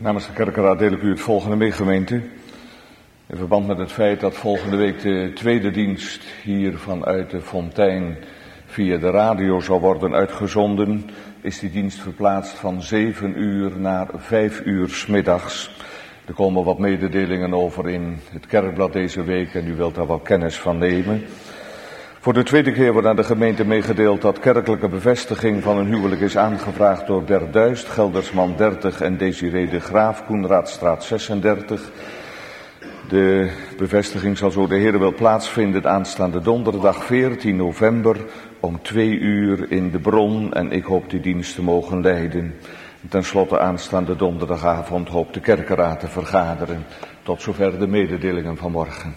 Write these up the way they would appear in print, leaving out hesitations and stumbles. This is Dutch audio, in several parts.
Namens de kerkenraad deel ik u het volgende mee, gemeente. In verband met het feit dat volgende week de tweede dienst hier vanuit de Fontein via de radio zal worden uitgezonden, is die dienst verplaatst van 7 uur naar 5 uur 's middags. Er komen wat mededelingen over in het kerkblad deze week en u wilt daar wel kennis van nemen. Voor de tweede keer wordt aan de gemeente meegedeeld dat kerkelijke bevestiging van een huwelijk is aangevraagd door Bert Duist, Geldersman 30 en Desiree de Graaf, Koenraadstraat 36. De bevestiging zal zo de Heer wil plaatsvinden aanstaande donderdag 14 november om 2 uur in de Bron en ik hoop die dienst te mogen leiden. En ten slotte aanstaande donderdagavond hoopt de kerkenraad te vergaderen. Tot zover de mededelingen van morgen.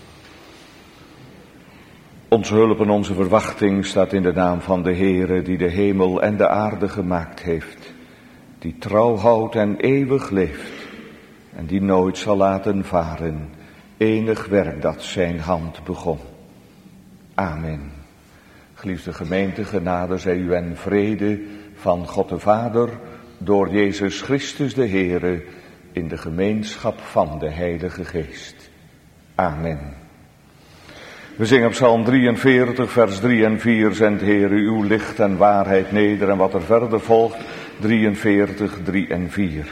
Onze hulp en onze verwachting staat in de naam van de Heere die de hemel en de aarde gemaakt heeft, die trouw houdt en eeuwig leeft en die nooit zal laten varen enig werk dat zijn hand begon. Amen. Geliefde gemeente, genade zij u en vrede van God de Vader door Jezus Christus de Heere in de gemeenschap van de Heilige Geest. Amen. We zingen Psalm 43, vers 3 en 4, zendt Heere uw licht en waarheid neder. En wat er verder volgt, 43, 3 en 4.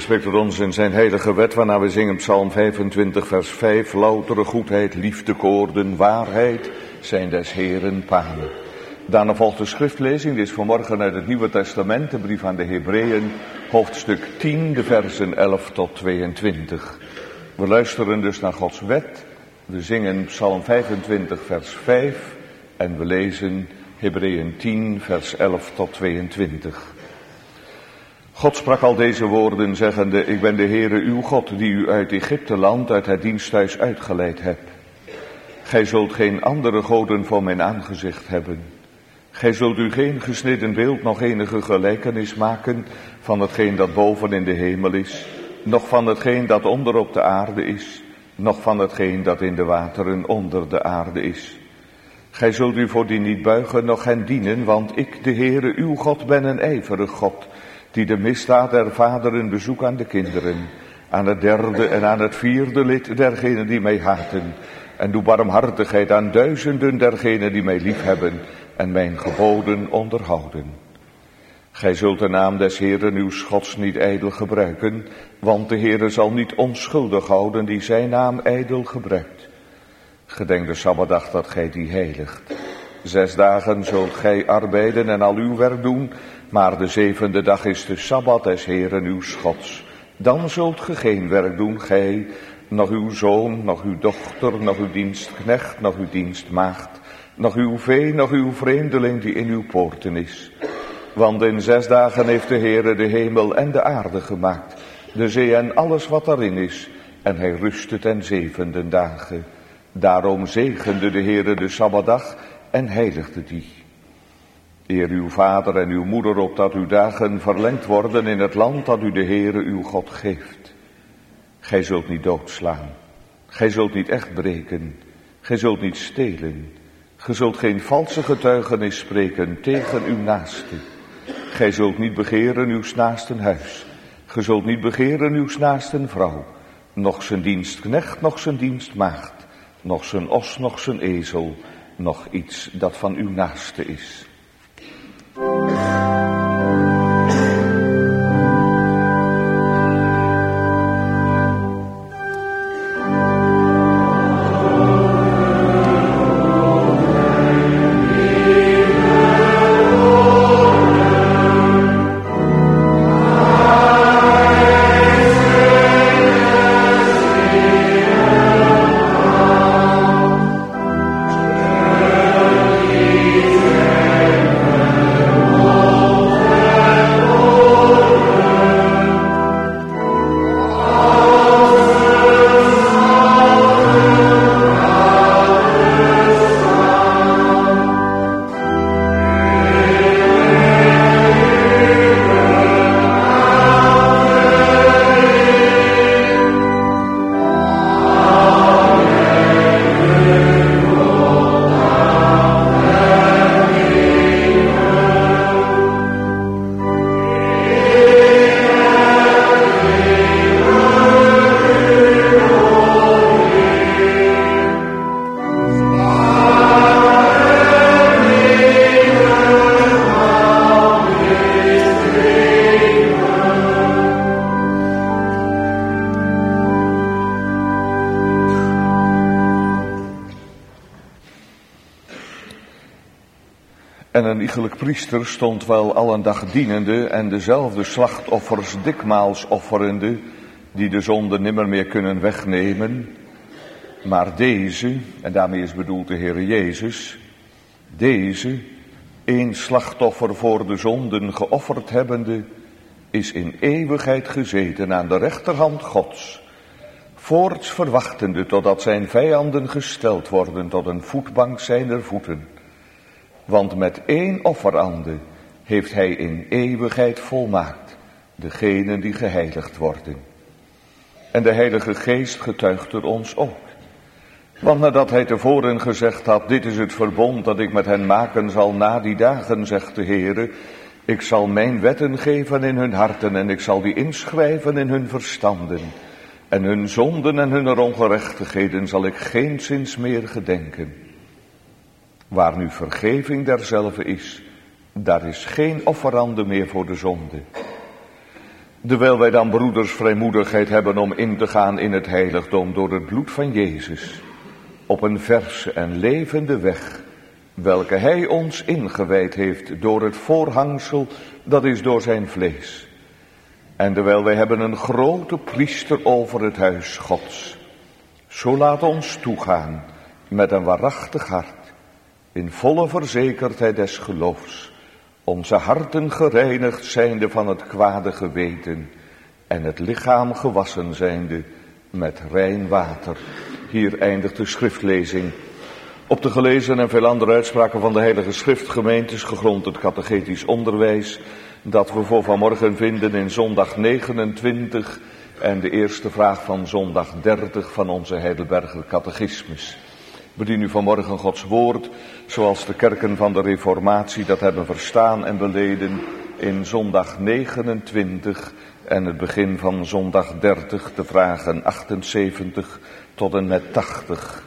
spreekt tot ons in zijn heilige wet, waarna we zingen Psalm 25, vers 5. Loutere goedheid, liefdekoorden, waarheid zijn des Heeren paden. Daarna volgt de schriftlezing, dit is vanmorgen uit het Nieuwe Testament, de brief aan de Hebreeën, hoofdstuk 10, de versen 11 tot 22. We luisteren dus naar Gods wet, we zingen Psalm 25, vers 5 en we lezen Hebreeën 10, vers 11 tot 22. God sprak al deze woorden, zeggende: Ik ben de Heere uw God, die u uit Egypte land, uit het diensthuis uitgeleid hebt. Gij zult geen andere goden voor mijn aangezicht hebben. Gij zult u geen gesneden beeld, nog enige gelijkenis maken van hetgeen dat boven in de hemel is, noch van hetgeen dat onder op de aarde is, noch van hetgeen dat in de wateren onder de aarde is. Gij zult u voor die niet buigen, noch hen dienen, want ik, de Heere uw God, ben een ijverig God, die de misdaad der vaderen bezoekt aan de kinderen, aan het derde en aan het vierde lid dergenen die mij haten, en doe barmhartigheid aan duizenden dergenen die mij liefhebben en mijn geboden onderhouden. Gij zult de naam des Heeren uw Gods niet ijdel gebruiken, want de Heere zal niet onschuldig houden die zijn naam ijdel gebruikt. Gedenk de Sabbatdag dat gij die heiligt. 6 dagen zult gij arbeiden en al uw werk doen, maar de 7e dag is de Sabbat des Heeren uw Gods. Dan zult ge geen werk doen, gij, nog uw zoon, nog uw dochter, nog uw dienstknecht, nog uw dienstmaagd, nog uw vee, nog uw vreemdeling die in uw poorten is. Want in 6 dagen heeft de Heere de hemel en de aarde gemaakt, de zee en alles wat daarin is, en hij rustte ten 7e dagen. Daarom zegende de Heere de Sabbatdag en heiligde die. Eer uw vader en uw moeder opdat uw dagen verlengd worden in het land dat u de Heere uw God geeft. Gij zult niet doodslaan, gij zult niet echt breken, gij zult niet stelen, gij zult geen valse getuigenis spreken tegen uw naaste. Gij zult niet begeren uw naasten huis, gij zult niet begeren uw naasten vrouw, noch zijn dienstknecht, noch zijn dienstmaagd, noch zijn os, noch zijn ezel, noch iets dat van uw naaste is. En een iegelijk priester stond wel al een dag dienende en dezelfde slachtoffers dikmaals offerende, die de zonde nimmer meer kunnen wegnemen. Maar deze, en daarmee is bedoeld de Heer Jezus, deze, één slachtoffer voor de zonden geofferd hebbende, is in eeuwigheid gezeten aan de rechterhand Gods, voorts verwachtende totdat zijn vijanden gesteld worden tot een voetbank zijner voeten. Want met 1 offerande heeft hij in eeuwigheid volmaakt degenen die geheiligd worden. En de Heilige Geest getuigt er ons ook. Want nadat hij tevoren gezegd had: dit is het verbond dat ik met hen maken zal na die dagen, zegt de Heere, ik zal mijn wetten geven in hun harten en ik zal die inschrijven in hun verstanden. En hun zonden en hun ongerechtigheden zal ik geenszins meer gedenken. Waar nu vergeving derzelve is, daar is geen offerande meer voor de zonde. Terwijl wij dan, broeders, vrijmoedigheid hebben om in te gaan in het heiligdom door het bloed van Jezus, op een verse en levende weg, welke Hij ons ingewijd heeft door het voorhangsel, dat is door zijn vlees. En terwijl wij hebben een grote priester over het huis Gods, zo laat ons toegaan met een waarachtig hart, in volle verzekerdheid des geloofs, onze harten gereinigd zijnde van het kwade geweten en het lichaam gewassen zijnde met rein water. Hier eindigt de schriftlezing. Op de gelezen en veel andere uitspraken van de Heilige Schriftgemeentes gegrond het catechetisch onderwijs dat we voor vanmorgen vinden in zondag 29 en de eerste vraag van zondag 30 van onze Heidelberger catechismus. Bedien u vanmorgen Gods woord, zoals de kerken van de Reformatie dat hebben verstaan en beleden in zondag 29 en het begin van zondag 30, de vragen 78 tot en met 80.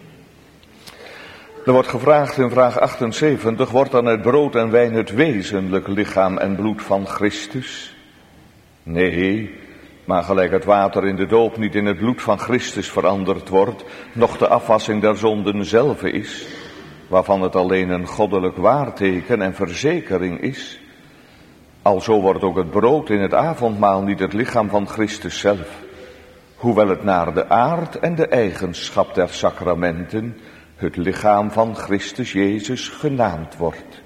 Er wordt gevraagd in vraag 78, wordt dan het brood en wijn het wezenlijk lichaam en bloed van Christus? Nee, maar gelijk het water in de doop niet in het bloed van Christus veranderd wordt, noch de afwassing der zonden zelf is, waarvan het alleen een goddelijk waarteken en verzekering is, alzo wordt ook het brood in het avondmaal niet het lichaam van Christus zelf, hoewel het naar de aard en de eigenschap der sacramenten het lichaam van Christus Jezus genaamd wordt.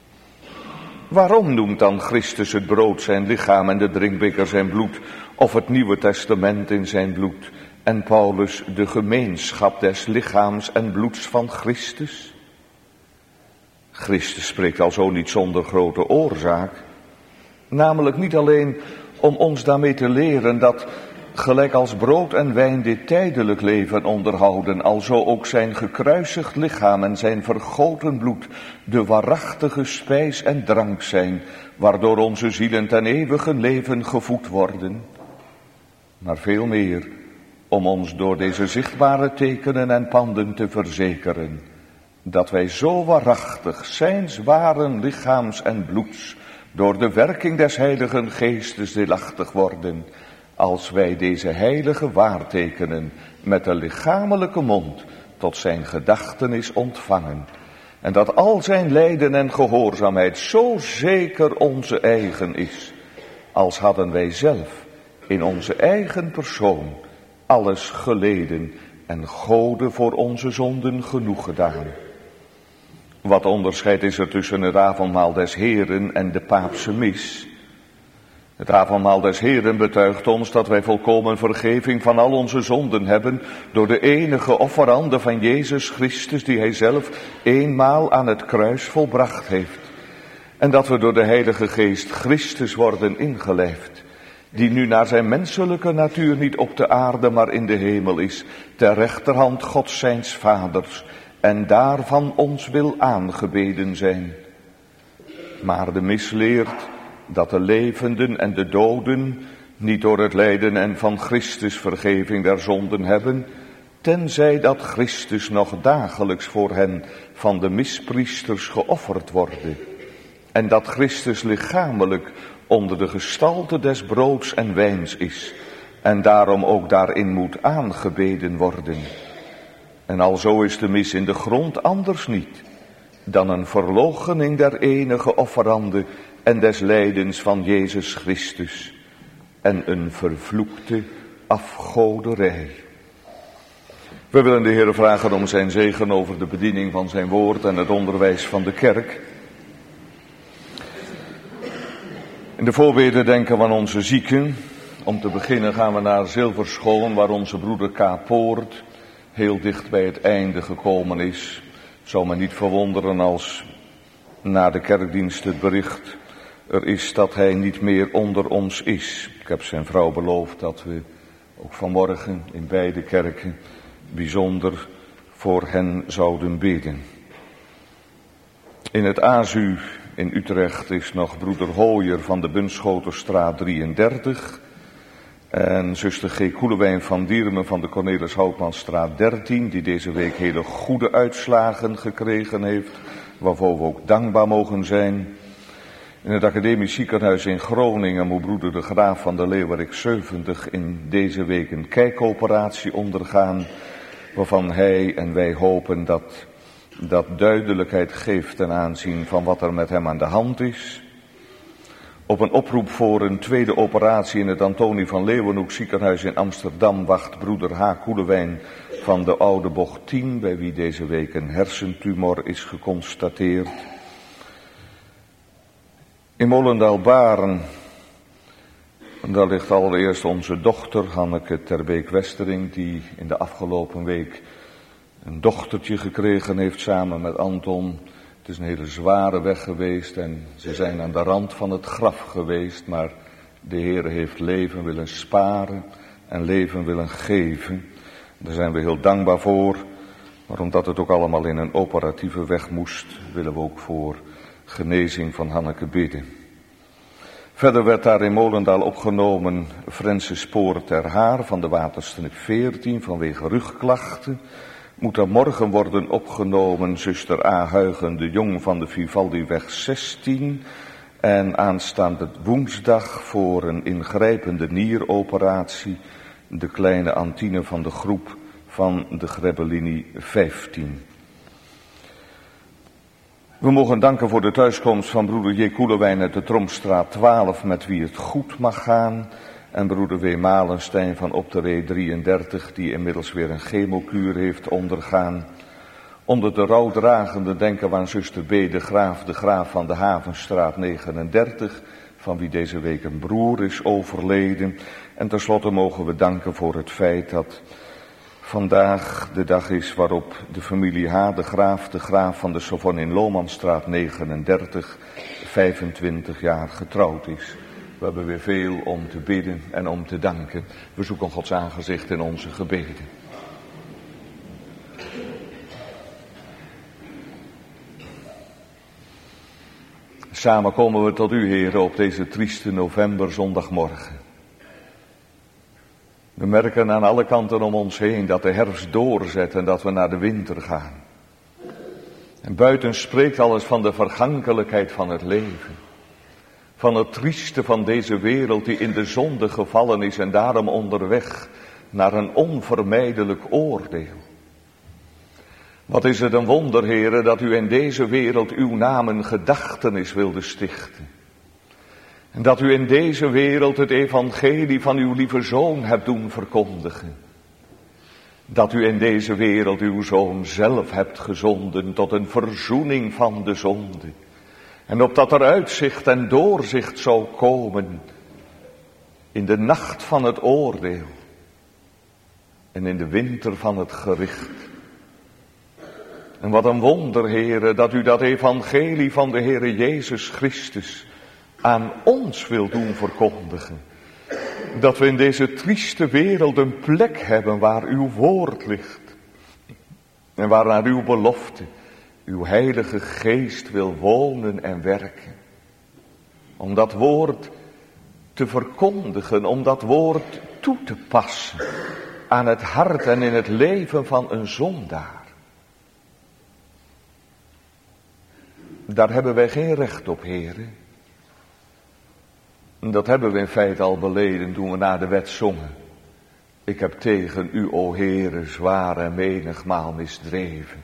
Waarom noemt dan Christus het brood zijn lichaam en de drinkbeker zijn bloed, of het Nieuwe Testament in zijn bloed, en Paulus de gemeenschap des lichaams en bloeds van Christus? Christus spreekt alzo niet zonder grote oorzaak, namelijk niet alleen om ons daarmee te leren dat gelijk als brood en wijn dit tijdelijk leven onderhouden, alzo ook zijn gekruisigd lichaam en zijn vergoten bloed de waarachtige spijs en drank zijn, waardoor onze zielen ten eeuwige leven gevoed worden. Maar veel meer om ons door deze zichtbare tekenen en panden te verzekeren, dat wij zo waarachtig zijns waren lichaams en bloeds door de werking des Heiligen Geestes deelachtig worden, als wij deze heilige waartekenen met de lichamelijke mond tot zijn gedachtenis ontvangen, en dat al zijn lijden en gehoorzaamheid zo zeker onze eigen is, als hadden wij zelf in onze eigen persoon alles geleden en Gode voor onze zonden genoeg gedaan. Wat onderscheid is er tussen het avondmaal des Heren en de paapse mis? Het avondmaal des Heren betuigt ons dat wij volkomen vergeving van al onze zonden hebben door de enige offerande van Jezus Christus die Hij zelf eenmaal aan het kruis volbracht heeft. En dat we door de Heilige Geest Christus worden ingelijfd, die nu naar zijn menselijke natuur niet op de aarde maar in de hemel is, ter rechterhand Gods zijns Vaders, en daarvan ons wil aangebeden zijn. Maar de mis leert dat de levenden en de doden niet door het lijden en van Christus vergeving der zonden hebben, tenzij dat Christus nog dagelijks voor hen van de mispriesters geofferd worden, en dat Christus lichamelijk onder de gestalte des broods en wijns is, en daarom ook daarin moet aangebeden worden. En alzo is de mis in de grond anders niet dan een verloochening der enige offerande en des lijdens van Jezus Christus, en een vervloekte afgoderij. We willen de Heer vragen om zijn zegen over de bediening van zijn woord en het onderwijs van de kerk. In de voorbeden denken we aan onze zieken. Om te beginnen gaan we naar Zilverschoon, waar onze broeder K. Poort heel dicht bij het einde gekomen is. Het zou me niet verwonderen als na de kerkdienst het bericht er is dat hij niet meer onder ons is. Ik heb zijn vrouw beloofd dat we ook vanmorgen in beide kerken bijzonder voor hen zouden bidden. In het AZU in Utrecht is nog broeder Hooyer van de Bunschoterstraat 33... en zuster G. Koelewijn van Diermen van de Cornelis Houtmanstraat 13, die deze week hele goede uitslagen gekregen heeft, waarvoor we ook dankbaar mogen zijn. In het Academisch Ziekenhuis in Groningen moet broeder de Graaf van der Leeuwerik 70 in deze week een kijkoperatie ondergaan, waarvan hij en wij hopen dat duidelijkheid geeft ten aanzien van wat er met hem aan de hand is. Op een oproep voor een tweede operatie in het Antonie van Leeuwenhoek Ziekenhuis in Amsterdam wacht broeder H. Koelewijn van de Oude Bocht 10, bij wie deze week een hersentumor is geconstateerd. In Molendaal-Baren, daar ligt allereerst onze dochter Hanneke Terbeek-Westering, die in de afgelopen week een dochtertje gekregen heeft samen met Anton. Het is een hele zware weg geweest en ze zijn aan de rand van het graf geweest, maar de Heer heeft leven willen sparen en leven willen geven. Daar zijn we heel dankbaar voor, maar omdat het ook allemaal in een operatieve weg moest, willen we ook voor genezing van Hanneke bidden. Verder werd daar in Molendaal opgenomen Francis Spoor ter Haar van de Waterstreep 14 vanwege rugklachten. Moet er morgen worden opgenomen zuster A. Huigen de Jong van de Vivaldiweg 16. En aanstaande woensdag voor een ingrijpende nieroperatie de kleine Antine van de groep van de Grebbelinie 15. We mogen danken voor de thuiskomst van broeder J. Koelewijn uit de Tromstraat 12, met wie het goed mag gaan. En broeder W. Malenstein van op de W 33, die inmiddels weer een chemokuur heeft ondergaan. Onder de rouwdragende denken we aan zuster B. de Graaf van de Havenstraat 39, van wie deze week een broer is overleden. En tenslotte mogen we danken voor het feit dat vandaag de dag is waarop de familie H. de Graaf van de Sorbonne in Lomanstraat 39, 25 jaar getrouwd is. We hebben weer veel om te bidden en om te danken. We zoeken Gods aangezicht in onze gebeden. Samen komen we tot u, Heer, op deze trieste novemberzondagmorgen. We merken aan alle kanten om ons heen dat de herfst doorzet en dat we naar de winter gaan. En buiten spreekt alles van de vergankelijkheid van het leven. Van het trieste van deze wereld die in de zonde gevallen is en daarom onderweg naar een onvermijdelijk oordeel. Wat is het een wonder, Heere, dat u in deze wereld uw naam een gedachtenis wilde stichten. En dat u in deze wereld het evangelie van uw lieve Zoon hebt doen verkondigen. Dat u in deze wereld uw Zoon zelf hebt gezonden tot een verzoening van de zonde. En opdat er uitzicht en doorzicht zou komen in de nacht van het oordeel en in de winter van het gericht. En wat een wonder, Heere, dat u dat evangelie van de Heere Jezus Christus aan ons wil doen verkondigen. Dat we in deze trieste wereld een plek hebben waar uw woord ligt. En waar naar uw belofte uw heilige geest wil wonen en werken. Om dat woord te verkondigen, om dat woord toe te passen aan het hart en in het leven van een zondaar. Daar hebben wij geen recht op, heren. Dat hebben we in feite al beleden toen we naar de wet zongen. Ik heb tegen u, o Heere, zwaar en menigmaal misdreven.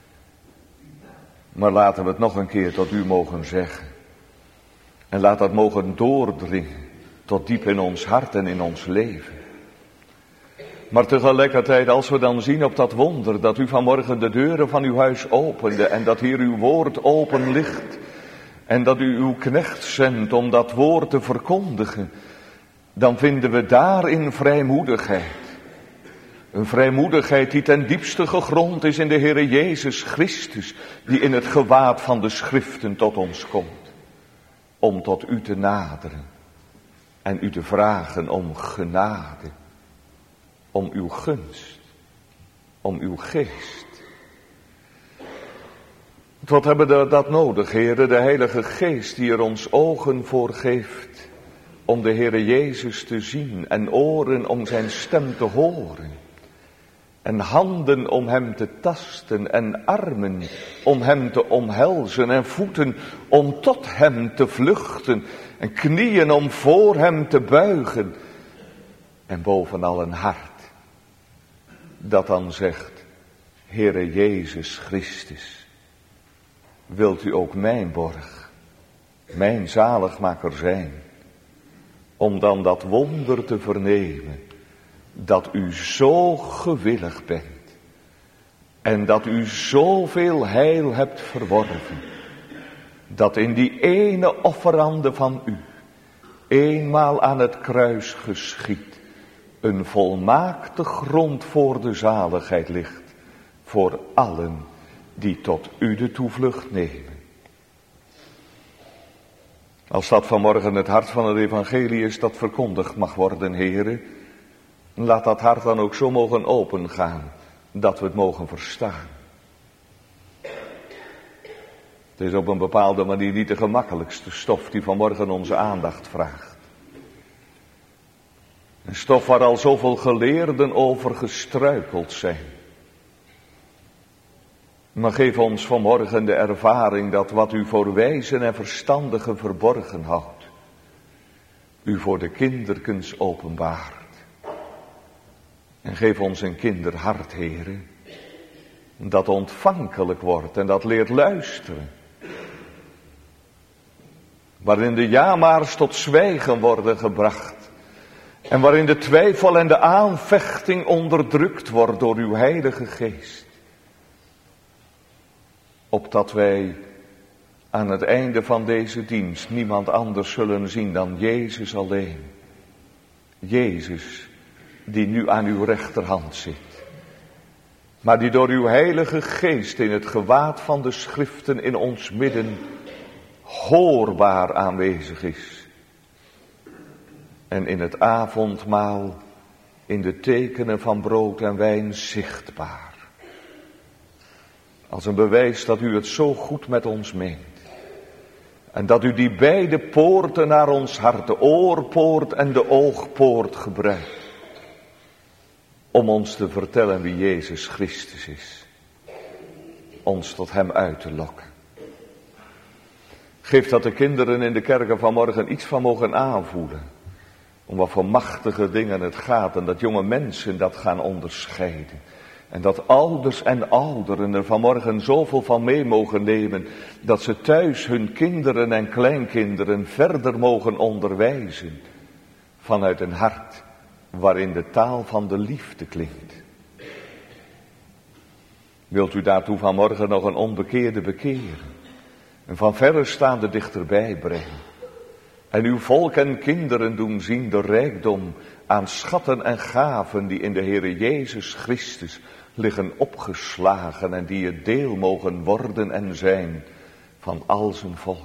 Maar laten we het nog een keer tot u mogen zeggen. En laat dat mogen doordringen tot diep in ons hart en in ons leven. Maar tegelijkertijd, als we dan zien op dat wonder dat u vanmorgen de deuren van uw huis opende en dat hier uw woord open ligt en dat u uw knecht zendt om dat woord te verkondigen, dan vinden we daarin vrijmoedigheid. Een vrijmoedigheid die ten diepste gegrond is in de Heere Jezus Christus, die in het gewaad van de schriften tot ons komt, om tot u te naderen en u te vragen om genade, om uw gunst, om uw geest. Wat hebben we dat nodig, Heere? De Heilige Geest die er ons ogen voor geeft om de Heere Jezus te zien en oren om zijn stem te horen. En handen om hem te tasten en armen om hem te omhelzen en voeten om tot hem te vluchten en knieën om voor hem te buigen. En bovenal een hart dat dan zegt, Heere Jezus Christus, wilt u ook mijn borg, mijn zaligmaker zijn, om dan dat wonder te vernemen, dat u zo gewillig bent en dat u zoveel heil hebt verworven, dat in die ene offerande van u, eenmaal aan het kruis geschied, een volmaakte grond voor de zaligheid ligt, voor allen die tot u de toevlucht nemen. Als dat vanmorgen het hart van het evangelie is dat verkondigd mag worden, Heere, laat dat hart dan ook zo mogen opengaan, dat we het mogen verstaan. Het is op een bepaalde manier niet de gemakkelijkste stof die vanmorgen onze aandacht vraagt. Een stof waar al zoveel geleerden over gestruikeld zijn. Maar geef ons vanmorgen de ervaring dat wat u voor wijzen en verstandigen verborgen houdt, u voor de kinderkens openbaart. En geef ons een kinderhart, Heere, dat ontvankelijk wordt en dat leert luisteren. Waarin de jamaars tot zwijgen worden gebracht. En waarin de twijfel en de aanvechting onderdrukt wordt door uw Heilige Geest. Opdat wij aan het einde van deze dienst niemand anders zullen zien dan Jezus alleen. Jezus die nu aan uw rechterhand zit. Maar die door uw Heilige Geest in het gewaad van de Schriften in ons midden hoorbaar aanwezig is. En in het avondmaal in de tekenen van brood en wijn zichtbaar. Als een bewijs dat u het zo goed met ons meent. En dat u die beide poorten naar ons hart, de oorpoort en de oogpoort gebruikt. Om ons te vertellen wie Jezus Christus is. Ons tot hem uit te lokken. Geef dat de kinderen in de kerken vanmorgen iets van mogen aanvoelen. Om wat voor machtige dingen het gaat en dat jonge mensen dat gaan onderscheiden. En dat ouders en ouderen er vanmorgen zoveel van mee mogen nemen, dat ze thuis hun kinderen en kleinkinderen verder mogen onderwijzen. Vanuit een hart waarin de taal van de liefde klinkt. Wilt u daartoe vanmorgen nog een onbekeerde bekeren? En van verre staande dichterbij brengen. En uw volk en kinderen doen zien de rijkdom aan schatten en gaven die in de Heere Jezus Christus liggen opgeslagen en die het deel mogen worden en zijn van al zijn volk.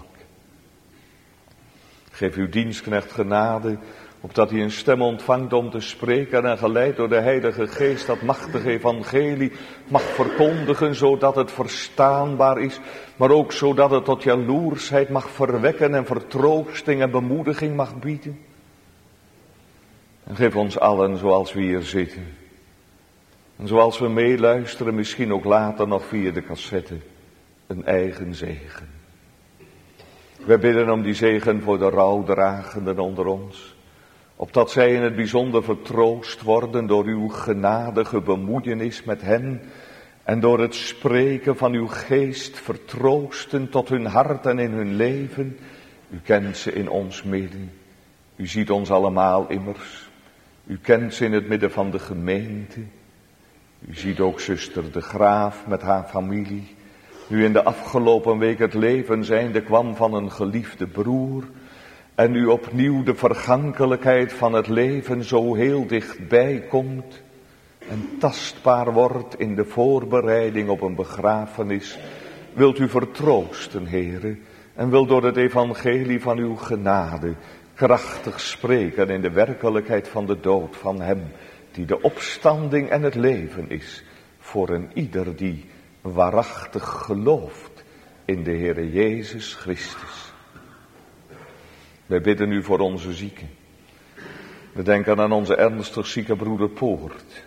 Geef uw dienstknecht genade, opdat hij een stem ontvangt om te spreken en geleid door de Heilige Geest dat machtige evangelie mag verkondigen, zodat het verstaanbaar is, maar ook zodat het tot jaloersheid mag verwekken en vertroosting en bemoediging mag bieden. En geef ons allen, zoals we hier zitten, en zoals we meeluisteren, misschien ook later nog via de cassette, een eigen zegen. Wij bidden om die zegen voor de rouwdragenden onder ons. Opdat zij in het bijzonder vertroost worden door uw genadige bemoeienis met hen. En door het spreken van uw geest vertroosten tot hun hart en in hun leven. U kent ze in ons midden. U ziet ons allemaal immers. U kent ze in het midden van de gemeente. U ziet ook zuster de Graaf met haar familie. Nu in de afgelopen week het leven zijnde kwam van een geliefde broer. En u opnieuw de vergankelijkheid van het leven zo heel dichtbij komt. En tastbaar wordt in de voorbereiding op een begrafenis. Wilt u vertroosten, Heere. En wil door het evangelie van uw genade krachtig spreken in de werkelijkheid van de dood van hem. Die de opstanding en het leven is. Voor een ieder die waarachtig gelooft in de Heere Jezus Christus. Wij bidden u voor onze zieken. We denken aan onze ernstig zieke broeder Poort.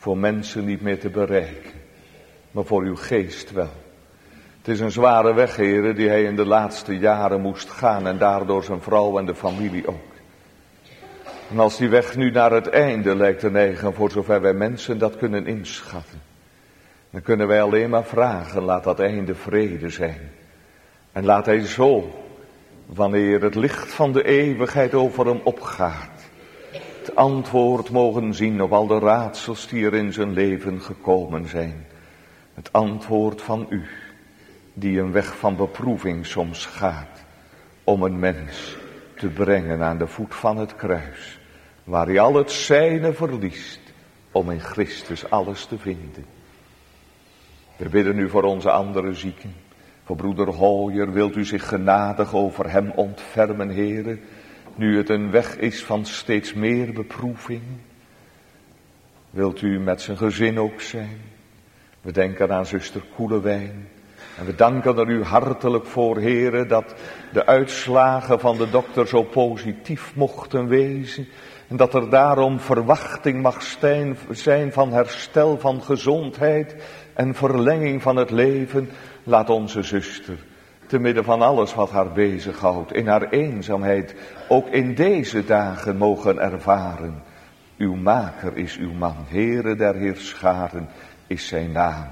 voor mensen niet meer te bereiken, maar voor uw geest wel. Het is een zware weg, heren, die hij in de laatste jaren moest gaan en daardoor zijn vrouw en de familie ook. En als die weg nu naar het einde lijkt te neigen, voor zover wij mensen dat kunnen inschatten, dan kunnen wij alleen maar vragen, laat dat einde vrede zijn. En laat hij zo, wanneer het licht van de eeuwigheid over hem opgaat, het antwoord mogen zien op al de raadsels die er in zijn leven gekomen zijn. Het antwoord van u, die een weg van beproeving soms gaat, om een mens te brengen aan de voet van het kruis, waar hij al het zijne verliest, om in Christus alles te vinden. We bidden u voor onze andere zieken. Voor broeder Hooyer, wilt u zich genadig over hem ontfermen, heren, nu het een weg is van steeds meer beproeving. Wilt u met zijn gezin ook zijn? We denken aan zuster Koelewijn. En we danken er u hartelijk voor, heren, dat de uitslagen van de dokter zo positief mochten wezen. En dat er daarom verwachting mag zijn van herstel, van gezondheid en verlenging van het leven. Laat onze zuster, te midden van alles wat haar bezighoudt, in haar eenzaamheid, ook in deze dagen mogen ervaren. Uw maker is uw man, Heere der heerscharen is zijn naam.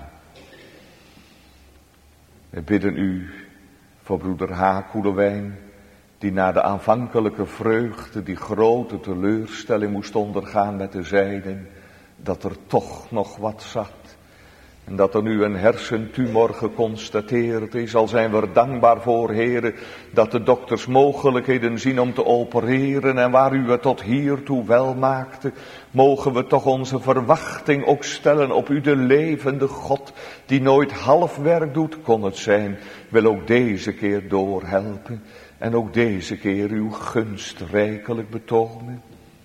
We bidden u voor broeder H. Koelewijn, die na de aanvankelijke vreugde, die grote teleurstelling moest ondergaan met de zijnen, dat er toch nog wat zat. En dat er nu een hersentumor geconstateerd is, al zijn we er dankbaar voor, heren, dat de dokters mogelijkheden zien om te opereren. En waar u het tot hiertoe wel maakte, mogen we toch onze verwachting ook stellen op u, de levende God, die nooit half werk doet, kon het zijn, wil ook deze keer doorhelpen. En ook deze keer uw gunst rijkelijk betonen.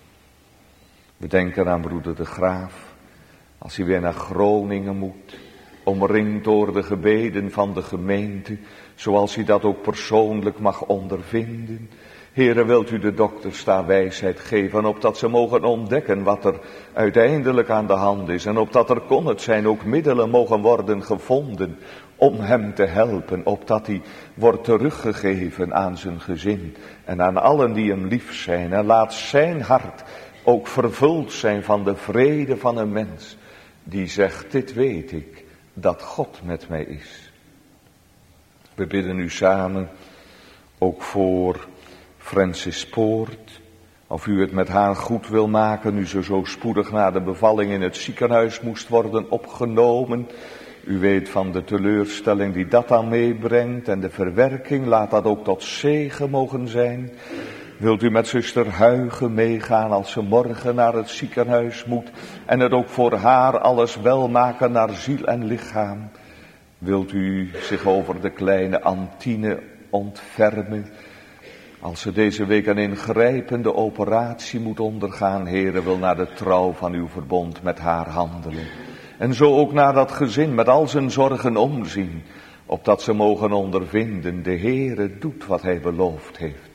We denken aan broeder de Graaf. Als hij weer naar Groningen moet, omringd door de gebeden van de gemeente, zoals hij dat ook persoonlijk mag ondervinden. Heere, wilt u de dokters daar wijsheid geven, opdat ze mogen ontdekken wat er uiteindelijk aan de hand is. En opdat er, kon het zijn, ook middelen mogen worden gevonden om hem te helpen, opdat hij wordt teruggegeven aan zijn gezin en aan allen die hem lief zijn. En laat zijn hart ook vervuld zijn van de vrede van een mens die zegt, dit weet ik, dat God met mij is. We bidden u samen ook voor Francis Poort, of u het met haar goed wil maken, nu ze zo spoedig na de bevalling in het ziekenhuis moest worden opgenomen. U weet van de teleurstelling die dat dan meebrengt en de verwerking, laat dat ook tot zegen mogen zijn. Wilt u met zuster Huigen meegaan als ze morgen naar het ziekenhuis moet en het ook voor haar alles wel maken naar ziel en lichaam? Wilt u zich over de kleine Antine ontfermen als ze deze week een ingrijpende operatie moet ondergaan? Heere, wil naar de trouw van uw verbond met haar handelen. En zo ook naar dat gezin met al zijn zorgen omzien, opdat ze mogen ondervinden, de Heere doet wat hij beloofd heeft.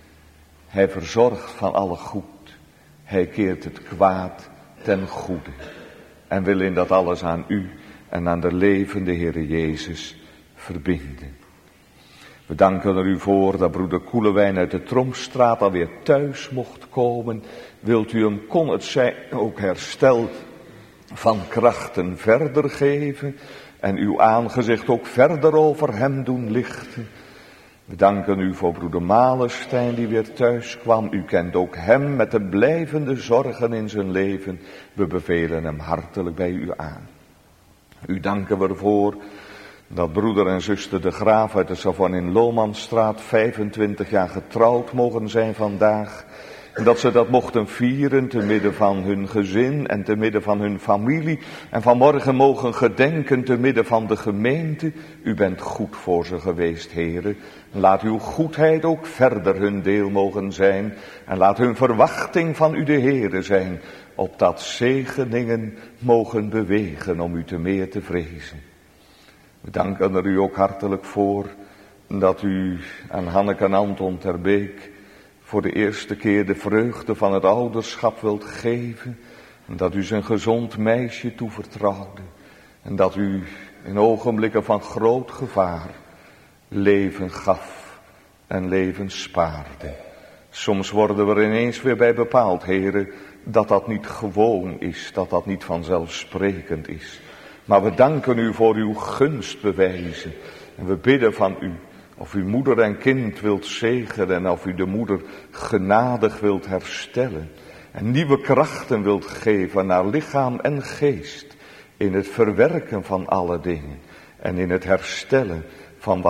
Hij verzorgt van alle goed, hij keert het kwaad ten goede en wil in dat alles aan u en aan de levende Heere Jezus verbinden. We danken er u voor dat broeder Koelewijn uit de Tromstraat alweer thuis mocht komen. Wilt u hem, kon het zijn, ook herstel van krachten verder geven en uw aangezicht ook verder over hem doen lichten. We danken u voor broeder Malenstein die weer thuis kwam. U kent ook hem met de blijvende zorgen in zijn leven. We bevelen hem hartelijk bij u aan. U danken we ervoor dat broeder en zuster de Graaf uit de Savon in Lomanstraat 25 jaar getrouwd mogen zijn vandaag. En dat ze dat mochten vieren te midden van hun gezin en te midden van hun familie. En vanmorgen mogen gedenken te midden van de gemeente. U bent goed voor ze geweest, Heere. Laat uw goedheid ook verder hun deel mogen zijn. En laat hun verwachting van u de Heere zijn. Opdat zegeningen mogen bewegen om u te meer te vrezen. We danken er u ook hartelijk voor dat u aan Hanneke en Anton ter Beek voor de eerste keer de vreugde van het ouderschap wilt geven. En dat u zijn gezond meisje toevertrouwde. En dat u in ogenblikken van groot gevaar leven gaf en leven spaarde. Soms worden we er ineens weer bij bepaald, Heere, dat dat niet gewoon is, dat dat niet vanzelfsprekend is. Maar we danken u voor uw gunstbewijzen. En we bidden van u, of u moeder en kind wilt zegenen en of u de moeder genadig wilt herstellen. En nieuwe krachten wilt geven naar lichaam en geest. In het verwerken van alle dingen. En in het herstellen van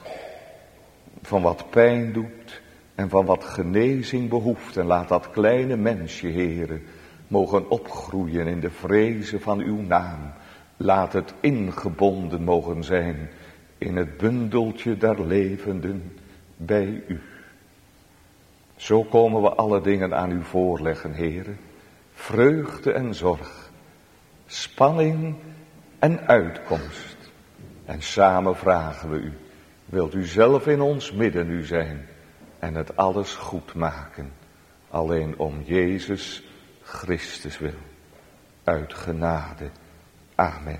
wat pijn doet. En van wat genezing behoeft. En laat dat kleine mensje, Heere, mogen opgroeien in de vrezen van uw naam. Laat het ingebonden mogen zijn in het bundeltje der levenden bij u. Zo komen we alle dingen aan u voorleggen, Heere. Vreugde en zorg, spanning en uitkomst. En samen vragen we u, wilt u zelf in ons midden nu zijn en het alles goed maken. Alleen om Jezus Christus wil. Uit genade. Amen.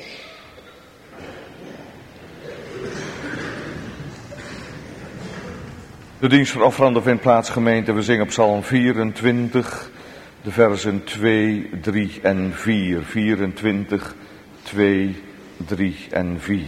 De dienst van offerande vindt plaats, gemeente. We zingen Psalm 24, de versen 2, 3 en 4. 24, 2, 3 en 4.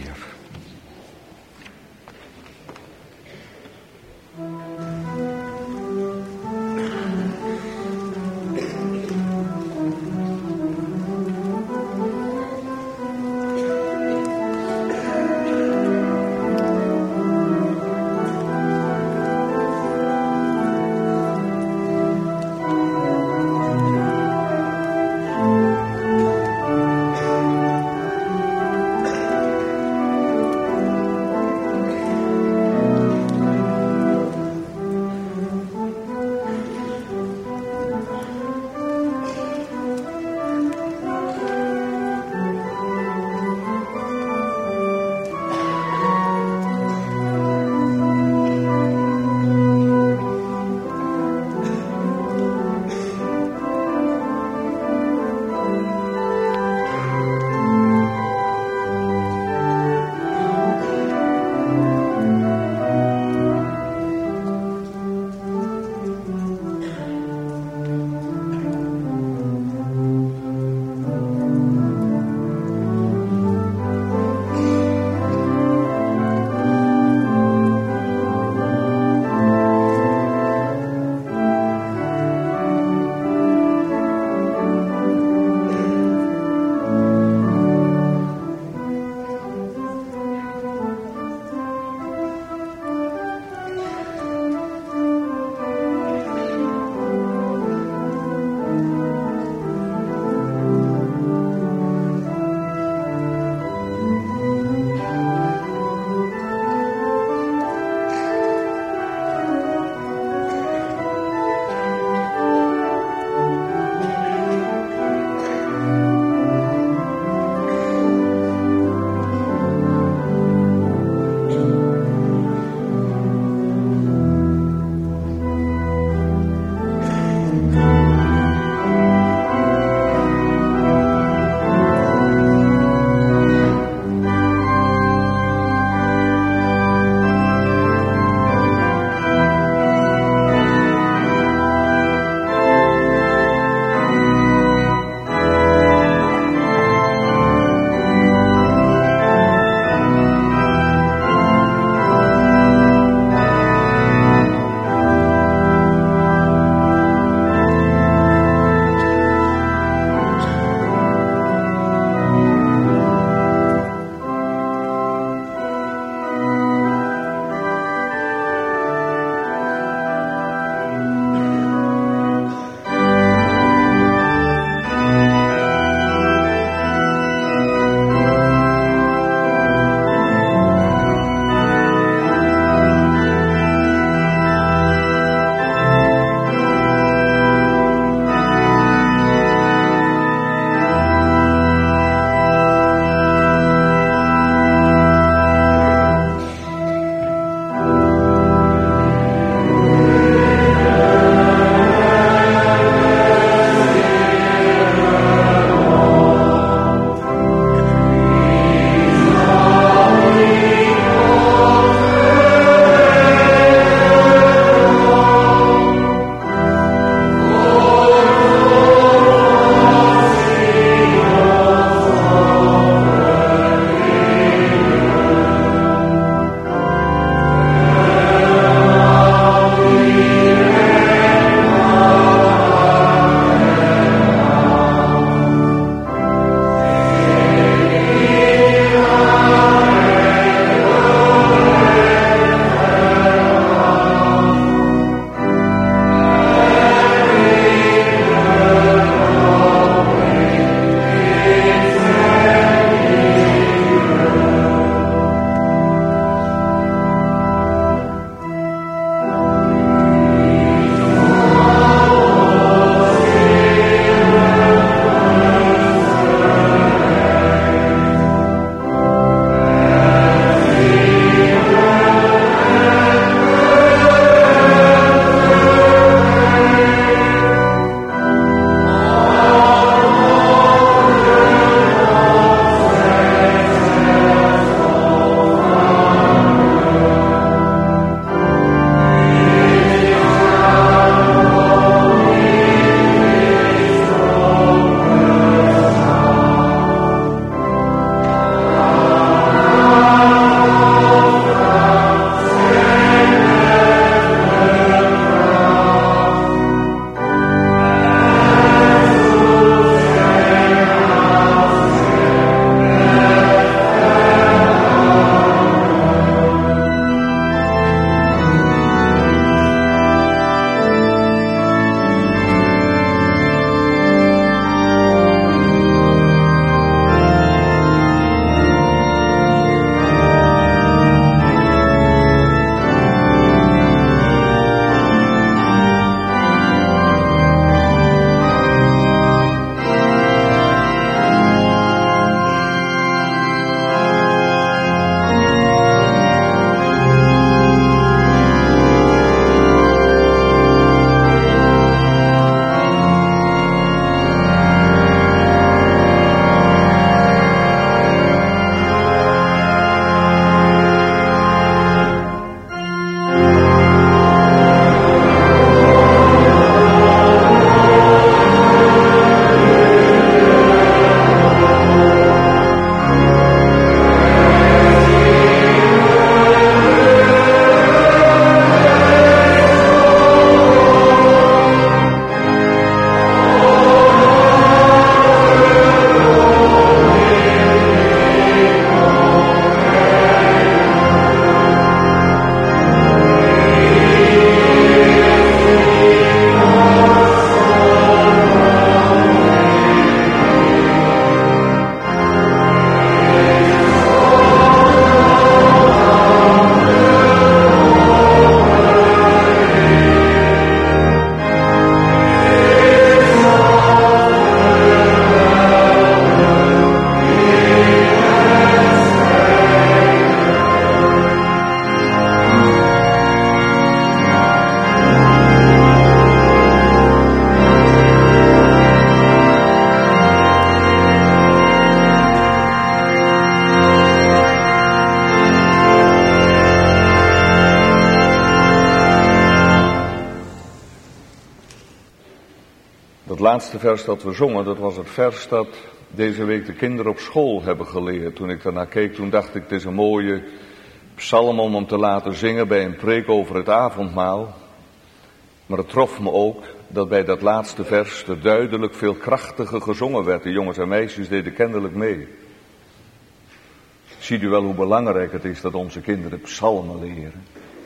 laatste vers dat we zongen, dat was het vers dat deze week de kinderen op school hebben geleerd. Toen ik daarnaar keek, toen dacht ik, het is een mooie psalm om hem te laten zingen bij een preek over het avondmaal. Maar het trof me ook dat bij dat laatste vers er duidelijk veel krachtiger gezongen werd. De jongens en meisjes deden kennelijk mee. Ziet u wel hoe belangrijk het is dat onze kinderen psalmen leren?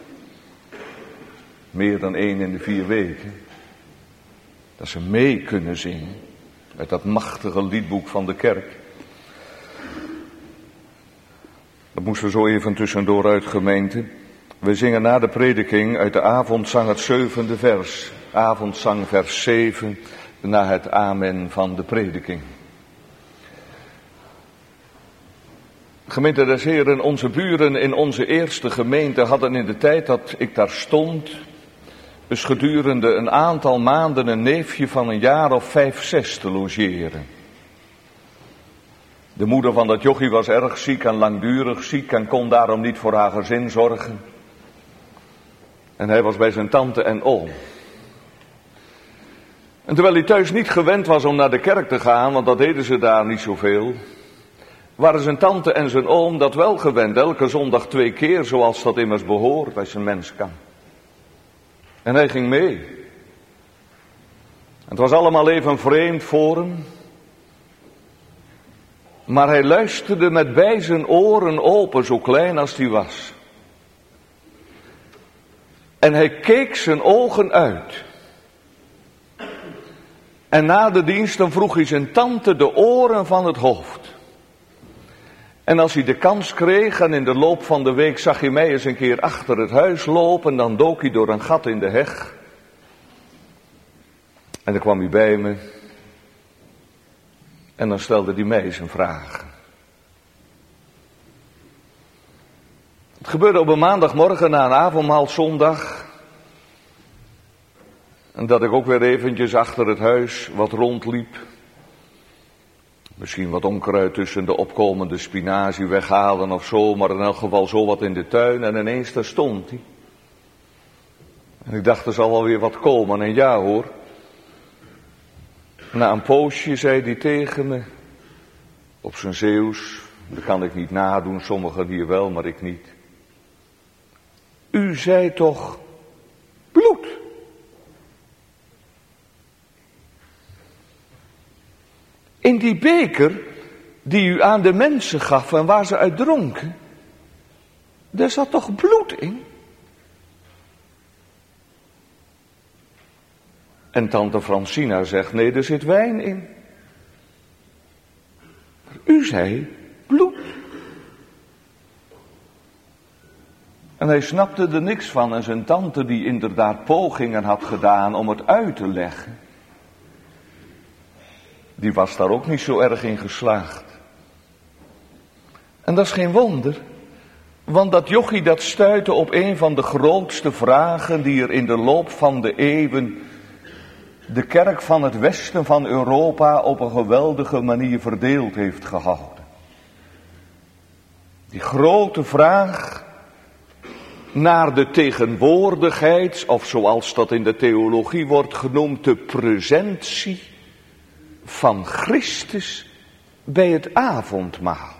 Meer dan 1 in de 4 weken. Dat ze mee kunnen zingen uit dat machtige liedboek van de kerk. Dat moesten we zo even tussendoor uit, gemeente. We zingen na de prediking uit de avondzang het 7e vers. Avondzang vers 7 na het amen van de prediking. Gemeente des Heren, onze buren in onze eerste gemeente hadden in de tijd dat ik daar stond, dus gedurende een aantal maanden een neefje van een jaar of 5, 6 te logeren. De moeder van dat jochie was erg ziek en langdurig ziek en kon daarom niet voor haar gezin zorgen. En hij was bij zijn tante en oom. En terwijl hij thuis niet gewend was om naar de kerk te gaan, want dat deden ze daar niet zoveel, waren zijn tante en zijn oom dat wel gewend, elke zondag 2 keer, zoals dat immers behoort als een mens kan. En hij ging mee. Het was allemaal even vreemd voor hem. Maar hij luisterde met bij zijn oren open, zo klein als hij was. En hij keek zijn ogen uit. En na de dienst dan vroeg hij zijn tante de oren van het hoofd. En als hij de kans kreeg en in de loop van de week zag hij mij eens een keer achter het huis lopen, dan dook hij door een gat in de heg. En dan kwam hij bij me. En dan stelde hij mij zijn vragen. Het gebeurde op een maandagmorgen na een avondmaalszondag. En dat ik ook weer eventjes achter het huis wat rondliep. Misschien wat onkruid tussen de opkomende spinazie weghalen of zo, maar in elk geval zo wat in de tuin. En ineens daar stond hij. En ik dacht, er zal wel weer wat komen. En ja hoor. Na een poosje zei hij tegen me, op zijn Zeeuws, dat kan ik niet nadoen, sommigen hier wel, maar ik niet. U zei toch bloed? In die beker die u aan de mensen gaf en waar ze uit dronken, daar zat toch bloed in? En tante Francina zegt, nee, er zit wijn in. U zei bloed. En hij snapte er niks van en zijn tante die inderdaad pogingen had gedaan om het uit te leggen, die was daar ook niet zo erg in geslaagd. En dat is geen wonder, want dat jochie dat stuitte op een van de grootste vragen die er in de loop van de eeuwen de kerk van het westen van Europa op een geweldige manier verdeeld heeft gehouden. Die grote vraag naar de tegenwoordigheid, of zoals dat in de theologie wordt genoemd, de presentie van Christus bij het avondmaal.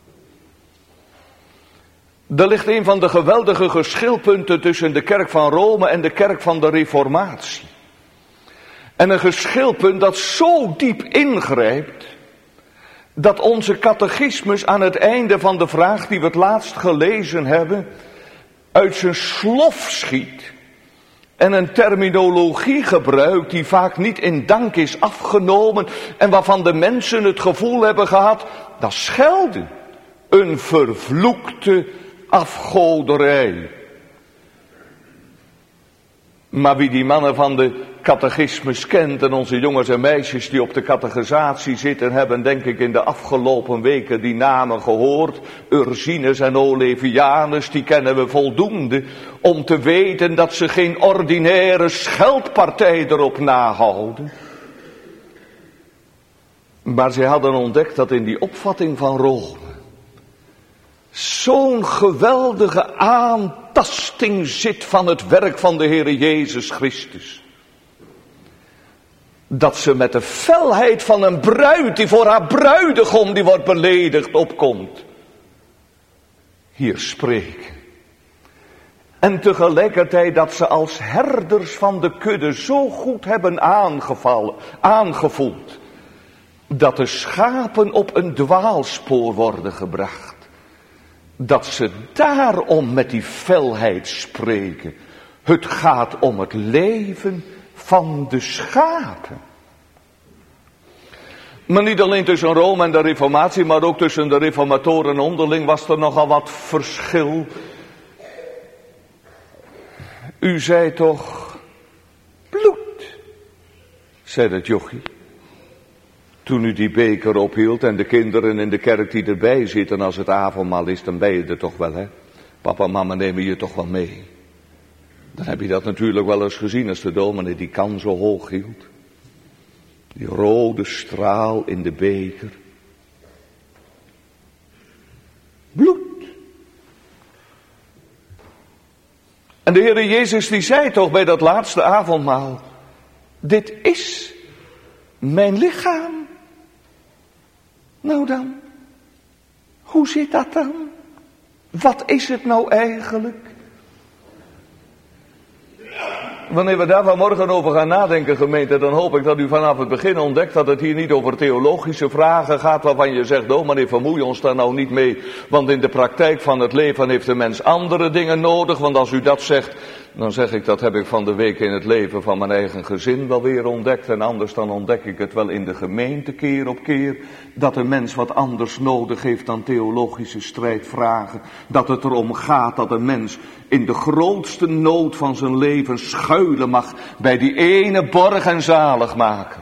Er ligt een van de geweldige geschilpunten tussen de kerk van Rome en de kerk van de Reformatie. En een geschilpunt dat zo diep ingrijpt, dat onze catechismus aan het einde van de vraag die we het laatst gelezen hebben, uit zijn slof schiet en een terminologie gebruikt die vaak niet in dank is afgenomen en waarvan de mensen het gevoel hebben gehad, dat schelden, een vervloekte afgoderij. Maar wie die mannen van de catechismus kent en onze jongens en meisjes die op de catechisatie zitten, hebben denk ik in de afgelopen weken die namen gehoord. Ursinus en Olevianus, die kennen we voldoende om te weten dat ze geen ordinaire scheldpartij erop nahouden. Maar ze hadden ontdekt dat in die opvatting van Rome zo'n geweldige aantasting zit van het werk van de Heere Jezus Christus. dat ze met de felheid van een bruid die voor haar bruidegom die wordt beledigd opkomt. Hier spreken. En tegelijkertijd dat ze als herders van de kudde zo goed hebben aangevoeld. Dat de schapen op een dwaalspoor worden gebracht. Dat ze daarom met die felheid spreken. Het gaat om het leven van de schapen. Maar niet alleen tussen Rome en de Reformatie, maar ook tussen de reformatoren onderling was er nogal wat verschil. U zei toch bloed, zei het jochie. Toen u die beker ophield en de kinderen in de kerk die erbij zitten als het avondmaal is, dan ben je er toch wel, hè? Papa en mama nemen je toch wel mee. Dan heb je dat natuurlijk wel eens gezien als de dominee die kan zo hoog hield. Die rode straal in de beker. Bloed. En de Heere Jezus die zei toch bij dat laatste avondmaal. Dit is mijn lichaam. Nou dan. Hoe zit dat dan? Wat is het nou eigenlijk? Wanneer we daar vanmorgen over gaan nadenken, gemeente, dan hoop ik dat u vanaf het begin ontdekt dat het hier niet over theologische vragen gaat waarvan je zegt, oh meneer, vermoei ons daar nou niet mee, want in de praktijk van het leven heeft de mens andere dingen nodig, want als u dat zegt, dan zeg ik, dat heb ik van de week in het leven van mijn eigen gezin wel weer ontdekt en anders dan ontdek ik het wel in de gemeente keer op keer, dat een mens wat anders nodig heeft dan theologische strijdvragen, dat het erom gaat dat een mens in de grootste nood van zijn leven schuilen mag bij die ene borg en zaligmaker.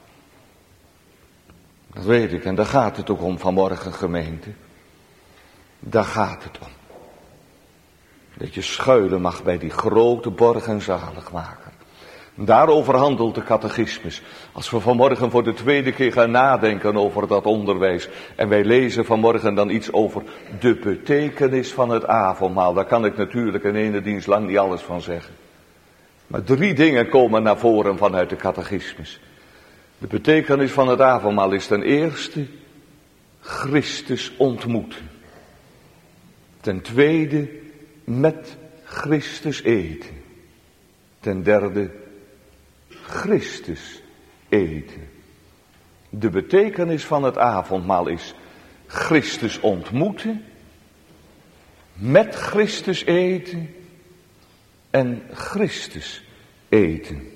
Dat weet ik en daar gaat het ook om vanmorgen, gemeente. Daar gaat het om. Dat je schuilen mag bij die grote borg en zaligmaker. Daarover handelt de catechismus. Als we vanmorgen voor de tweede keer gaan nadenken over dat onderwijs. En wij lezen vanmorgen dan iets over de betekenis van het avondmaal. Daar kan ik natuurlijk in ene dienst lang niet alles van zeggen. Maar 3 dingen komen naar voren vanuit de catechismus. De betekenis van het avondmaal is ten eerste Christus ontmoeten. Ten tweede met Christus eten. Ten derde Christus eten. De betekenis van het avondmaal is Christus ontmoeten, met Christus eten en Christus eten.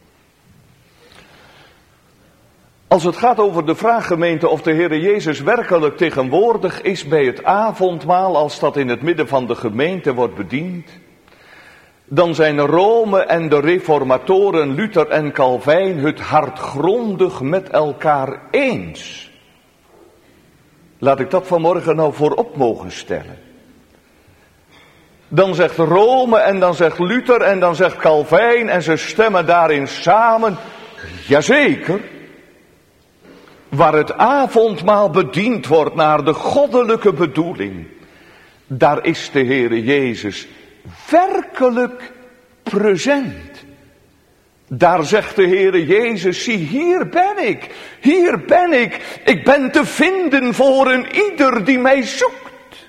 Als het gaat over de vraag, gemeente, of de Heere Jezus werkelijk tegenwoordig is bij het avondmaal, als dat in het midden van de gemeente wordt bediend, dan zijn Rome en de reformatoren Luther en Calvijn het hardgrondig met elkaar eens. Laat ik dat vanmorgen nou voorop mogen stellen. Dan zegt Rome en dan zegt Luther en dan zegt Calvijn en ze stemmen daarin samen. Jazeker. Waar het avondmaal bediend wordt naar de goddelijke bedoeling. Daar is de Heere Jezus werkelijk present. Daar zegt de Heere Jezus, zie hier ben ik ben te vinden voor een ieder die mij zoekt.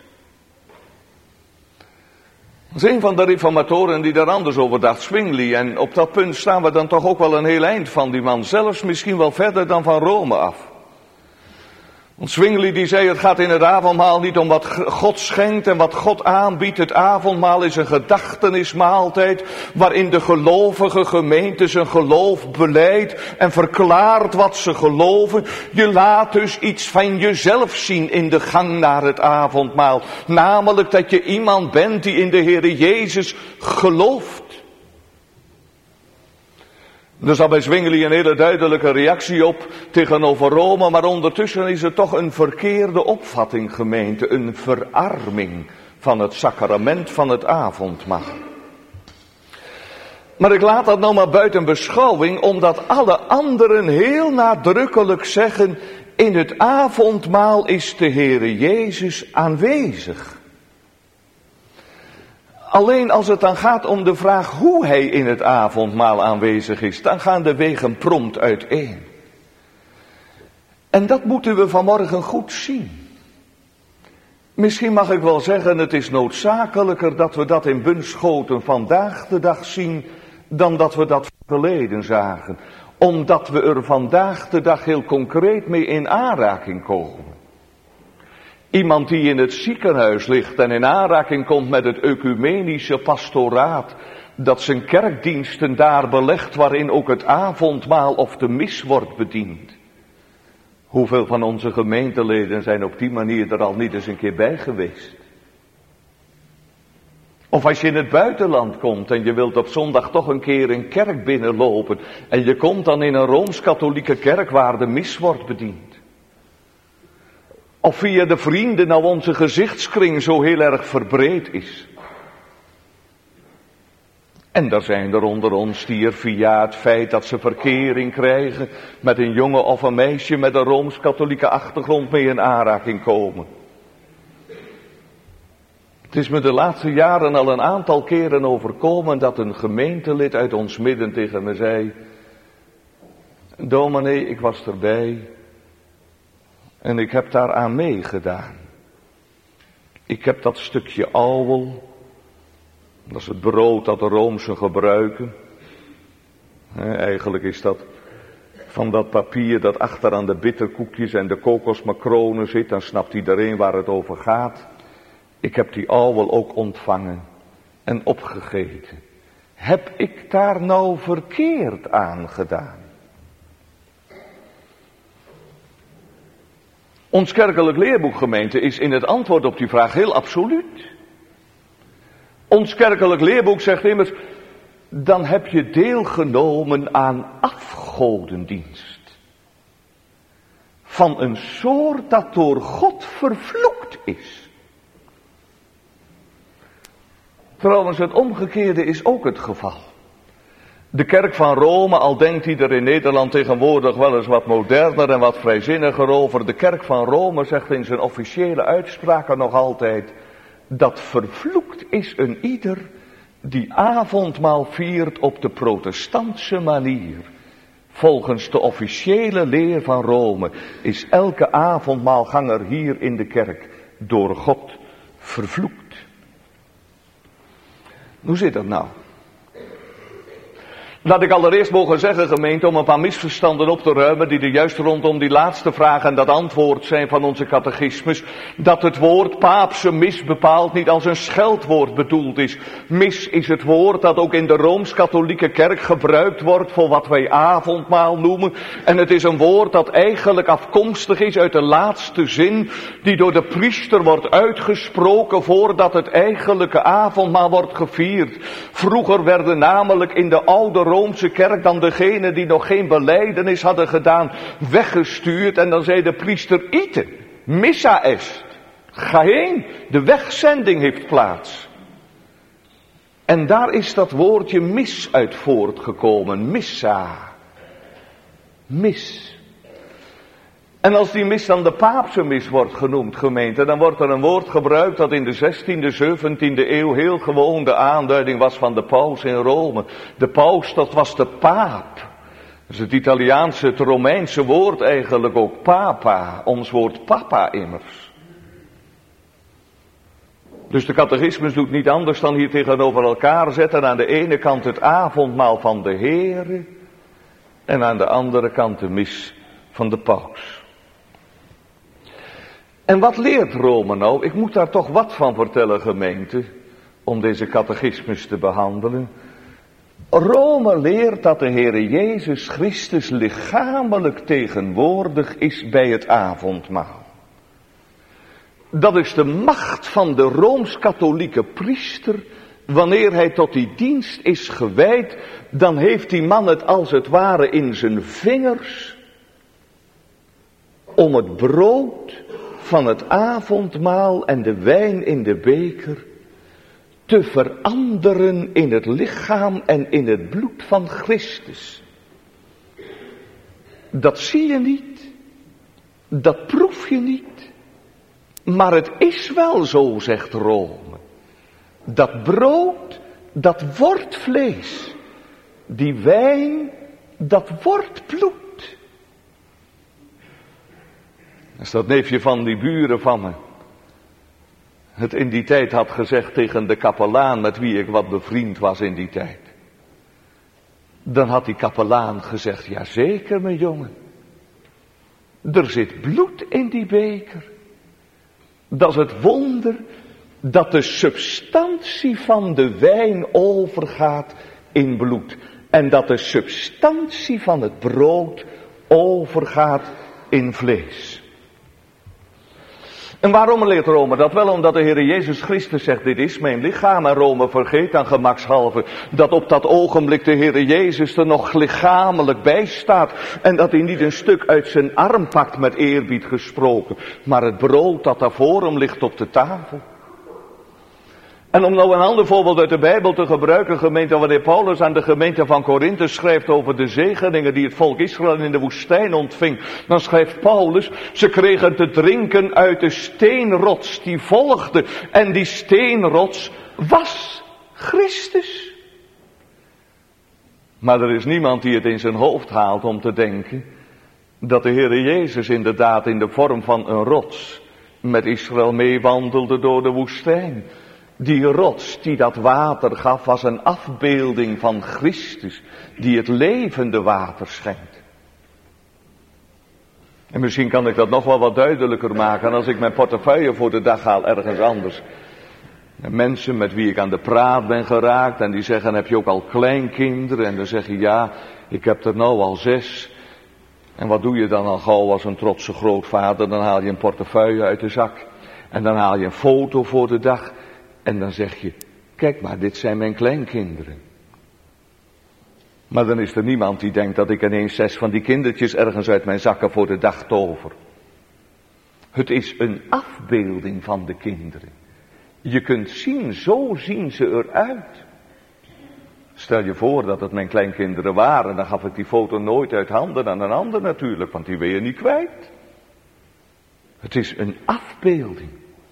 Dat is een van de reformatoren die daar anders over dacht, Zwingli, en op dat punt staan we dan toch ook wel een heel eind van die man, zelfs misschien wel verder dan van Rome af. Want Zwingli die zei, het gaat in het avondmaal niet om wat God schenkt en wat God aanbiedt. Het avondmaal is een gedachtenismaaltijd waarin de gelovige gemeente zijn geloof beleidt en verklaart wat ze geloven. Je laat dus iets van jezelf zien in de gang naar het avondmaal. Namelijk dat je iemand bent die in de Heere Jezus gelooft. Er zat bij Zwingli een hele duidelijke reactie op tegenover Rome, maar ondertussen is het toch een verkeerde opvatting, gemeente, een verarming van het sacrament van het avondmaal. Maar ik laat dat nou maar buiten beschouwing, omdat alle anderen heel nadrukkelijk zeggen, in het avondmaal is de Heere Jezus aanwezig. Alleen als het dan gaat om de vraag hoe hij in het avondmaal aanwezig is, dan gaan de wegen prompt uiteen. En dat moeten we vanmorgen goed zien. Misschien mag ik wel zeggen, het is noodzakelijker dat we dat in Bunschoten vandaag de dag zien, dan dat we dat verleden zagen. Omdat we er vandaag de dag heel concreet mee in aanraking komen. Iemand die in het ziekenhuis ligt en in aanraking komt met het ecumenische pastoraat, dat zijn kerkdiensten daar belegt waarin ook het avondmaal of de mis wordt bediend. Hoeveel van onze gemeenteleden zijn op die manier er al niet eens een keer bij geweest? Of als je in het buitenland komt en je wilt op zondag toch een keer een kerk binnenlopen en je komt dan in een Rooms-Katholieke kerk waar de mis wordt bediend. Of via de vrienden nou onze gezichtskring zo heel erg verbreed is. En er zijn er onder ons die er via het feit dat ze verkering krijgen met een jongen of een meisje met een Rooms-Katholieke achtergrond mee in aanraking komen. Het is me de laatste jaren al een aantal keren overkomen dat een gemeentelid uit ons midden tegen me zei: dominee, ik was erbij en ik heb daar aan meegedaan. Ik heb dat stukje ouwel, dat is het brood dat de Roomsen gebruiken. Eigenlijk is dat van dat papier dat achter aan de bitterkoekjes en de kokosmacronen zit, dan snapt iedereen waar het over gaat. Ik heb die ouwel ook ontvangen en opgegeten. Heb ik daar nou verkeerd aan gedaan? Ons kerkelijk leerboek, gemeente, is in het antwoord op die vraag heel absoluut. Ons kerkelijk leerboek zegt immers: dan heb je deelgenomen aan afgodendienst. Van een soort dat door God vervloekt is. Trouwens, het omgekeerde is ook het geval. De kerk van Rome, al denkt hij er in Nederland tegenwoordig wel eens wat moderner en wat vrijzinniger over. De kerk van Rome zegt in zijn officiële uitspraken nog altijd: dat vervloekt is een ieder die avondmaal viert op de protestantse manier. Volgens de officiële leer van Rome is elke avondmaalganger hier in de kerk door God vervloekt. Hoe zit dat nou? Laat ik allereerst mogen zeggen, gemeente, om een paar misverstanden op te ruimen die er juist rondom die laatste vraag en dat antwoord zijn van onze catechismus, dat het woord paapse mis bepaald niet als een scheldwoord bedoeld is. Mis is het woord dat ook in de Rooms-Katholieke kerk gebruikt wordt voor wat wij avondmaal noemen. En het is een woord dat eigenlijk afkomstig is uit de laatste zin die door de priester wordt uitgesproken voordat het eigenlijke avondmaal wordt gevierd. Vroeger werden namelijk in de oude Roomse kerk dan degenen die nog geen belijdenis hadden gedaan weggestuurd en dan zei de priester: ite, missa est. Ga heen, de wegzending heeft plaats. En daar is dat woordje mis uit voortgekomen, missa. Mis. En als die mis dan de paapse mis wordt genoemd, gemeente, dan wordt er een woord gebruikt dat in de 16e, 17e eeuw heel gewoon de aanduiding was van de paus in Rome. De paus, dat was de paap. Dat is het Italiaanse, het Romeinse woord eigenlijk ook, papa. Ons woord papa immers. Dus de catechismus doet niet anders dan hier tegenover elkaar zetten. Aan de ene kant het avondmaal van de Heere en aan de andere kant de mis van de paus. En wat leert Rome nou? Ik moet daar toch wat van vertellen, gemeente, om deze catechismus te behandelen. Rome leert dat de Heere Jezus Christus lichamelijk tegenwoordig is bij het avondmaal. Dat is de macht van de Rooms-Katholieke priester. Wanneer hij tot die dienst is gewijd, dan heeft die man het als het ware in zijn vingers om het brood van het avondmaal en de wijn in de beker te veranderen in het lichaam en in het bloed van Christus. Dat zie je niet, dat proef je niet, maar het is wel zo, zegt Rome. Dat brood, dat wordt vlees. Die wijn, dat wordt bloed. Als dat neefje van die buren van me het in die tijd had gezegd tegen de kapelaan met wie ik wat bevriend was in die tijd. Dan had die kapelaan gezegd, ja zeker mijn jongen. Er zit bloed in die beker. Dat is het wonder dat de substantie van de wijn overgaat in bloed. En dat de substantie van het brood overgaat in vlees. En waarom leert Rome dat? Wel omdat de Heer Jezus Christus zegt, dit is mijn lichaam. En Rome vergeet dan gemakshalve dat op dat ogenblik de Heer Jezus er nog lichamelijk bij staat. En dat hij niet een stuk uit zijn arm pakt met eerbied gesproken. Maar het brood dat daar voor hem ligt op de tafel. En om nou een ander voorbeeld uit de Bijbel te gebruiken, gemeente, wanneer Paulus aan de gemeente van Korinthe schrijft over de zegeningen die het volk Israël in de woestijn ontving, dan schrijft Paulus, ze kregen te drinken uit de steenrots die volgde. En die steenrots was Christus. Maar er is niemand die het in zijn hoofd haalt om te denken dat de Heere Jezus inderdaad in de vorm van een rots met Israël meewandelde door de woestijn. Die rots die dat water gaf was een afbeelding van Christus die het levende water schenkt. En misschien kan ik dat nog wel wat duidelijker maken als ik mijn portefeuille voor de dag haal ergens anders. En mensen met wie ik aan de praat ben geraakt en die zeggen, heb je ook al kleinkinderen? En dan zeg je, ja, ik heb er nou al 6. En wat doe je dan al gauw als een trotse grootvader? Dan haal je een portefeuille uit de zak. En dan haal je een foto voor de dag. En dan zeg je, kijk maar, dit zijn mijn kleinkinderen. Maar dan is er niemand die denkt dat ik ineens 6 van die kindertjes ergens uit mijn zakken voor de dag tover. Het is een afbeelding van de kinderen. Je kunt zien, zo zien ze eruit. Stel je voor dat het mijn kleinkinderen waren, dan gaf ik die foto nooit uit handen aan een ander natuurlijk, want die wil je niet kwijt. Het is een afbeelding.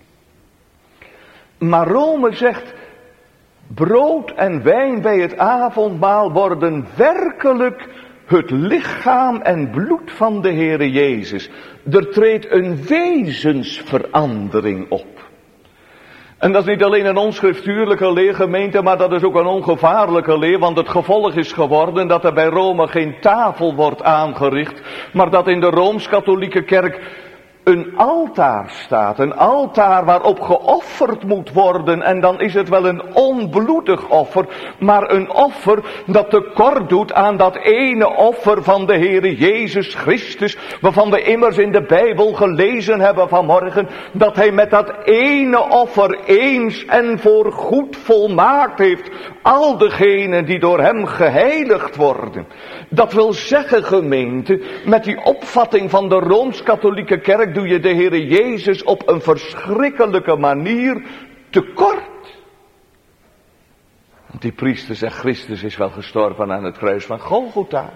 Maar Rome zegt, brood en wijn bij het avondmaal worden werkelijk het lichaam en bloed van de Heere Jezus. Er treedt een wezensverandering op. En dat is niet alleen een onschriftuurlijke leer, gemeente, maar dat is ook een ongevaarlijke leer, want het gevolg is geworden dat er bij Rome geen tafel wordt aangericht, maar dat in de Rooms-Katholieke Kerk een altaar staat, een altaar waarop geofferd moet worden. En dan is het wel een onbloedig offer, maar een offer dat tekort doet aan dat ene offer van de Heere Jezus Christus, waarvan we immers in de Bijbel gelezen hebben vanmorgen, dat hij met dat ene offer eens en voor goed volmaakt heeft al degenen die door hem geheiligd worden. Dat wil zeggen, gemeente, met die opvatting van de Rooms-Katholieke Kerk doe je de Heere Jezus op een verschrikkelijke manier tekort. Want die priester zegt, Christus is wel gestorven aan het kruis van Golgotha.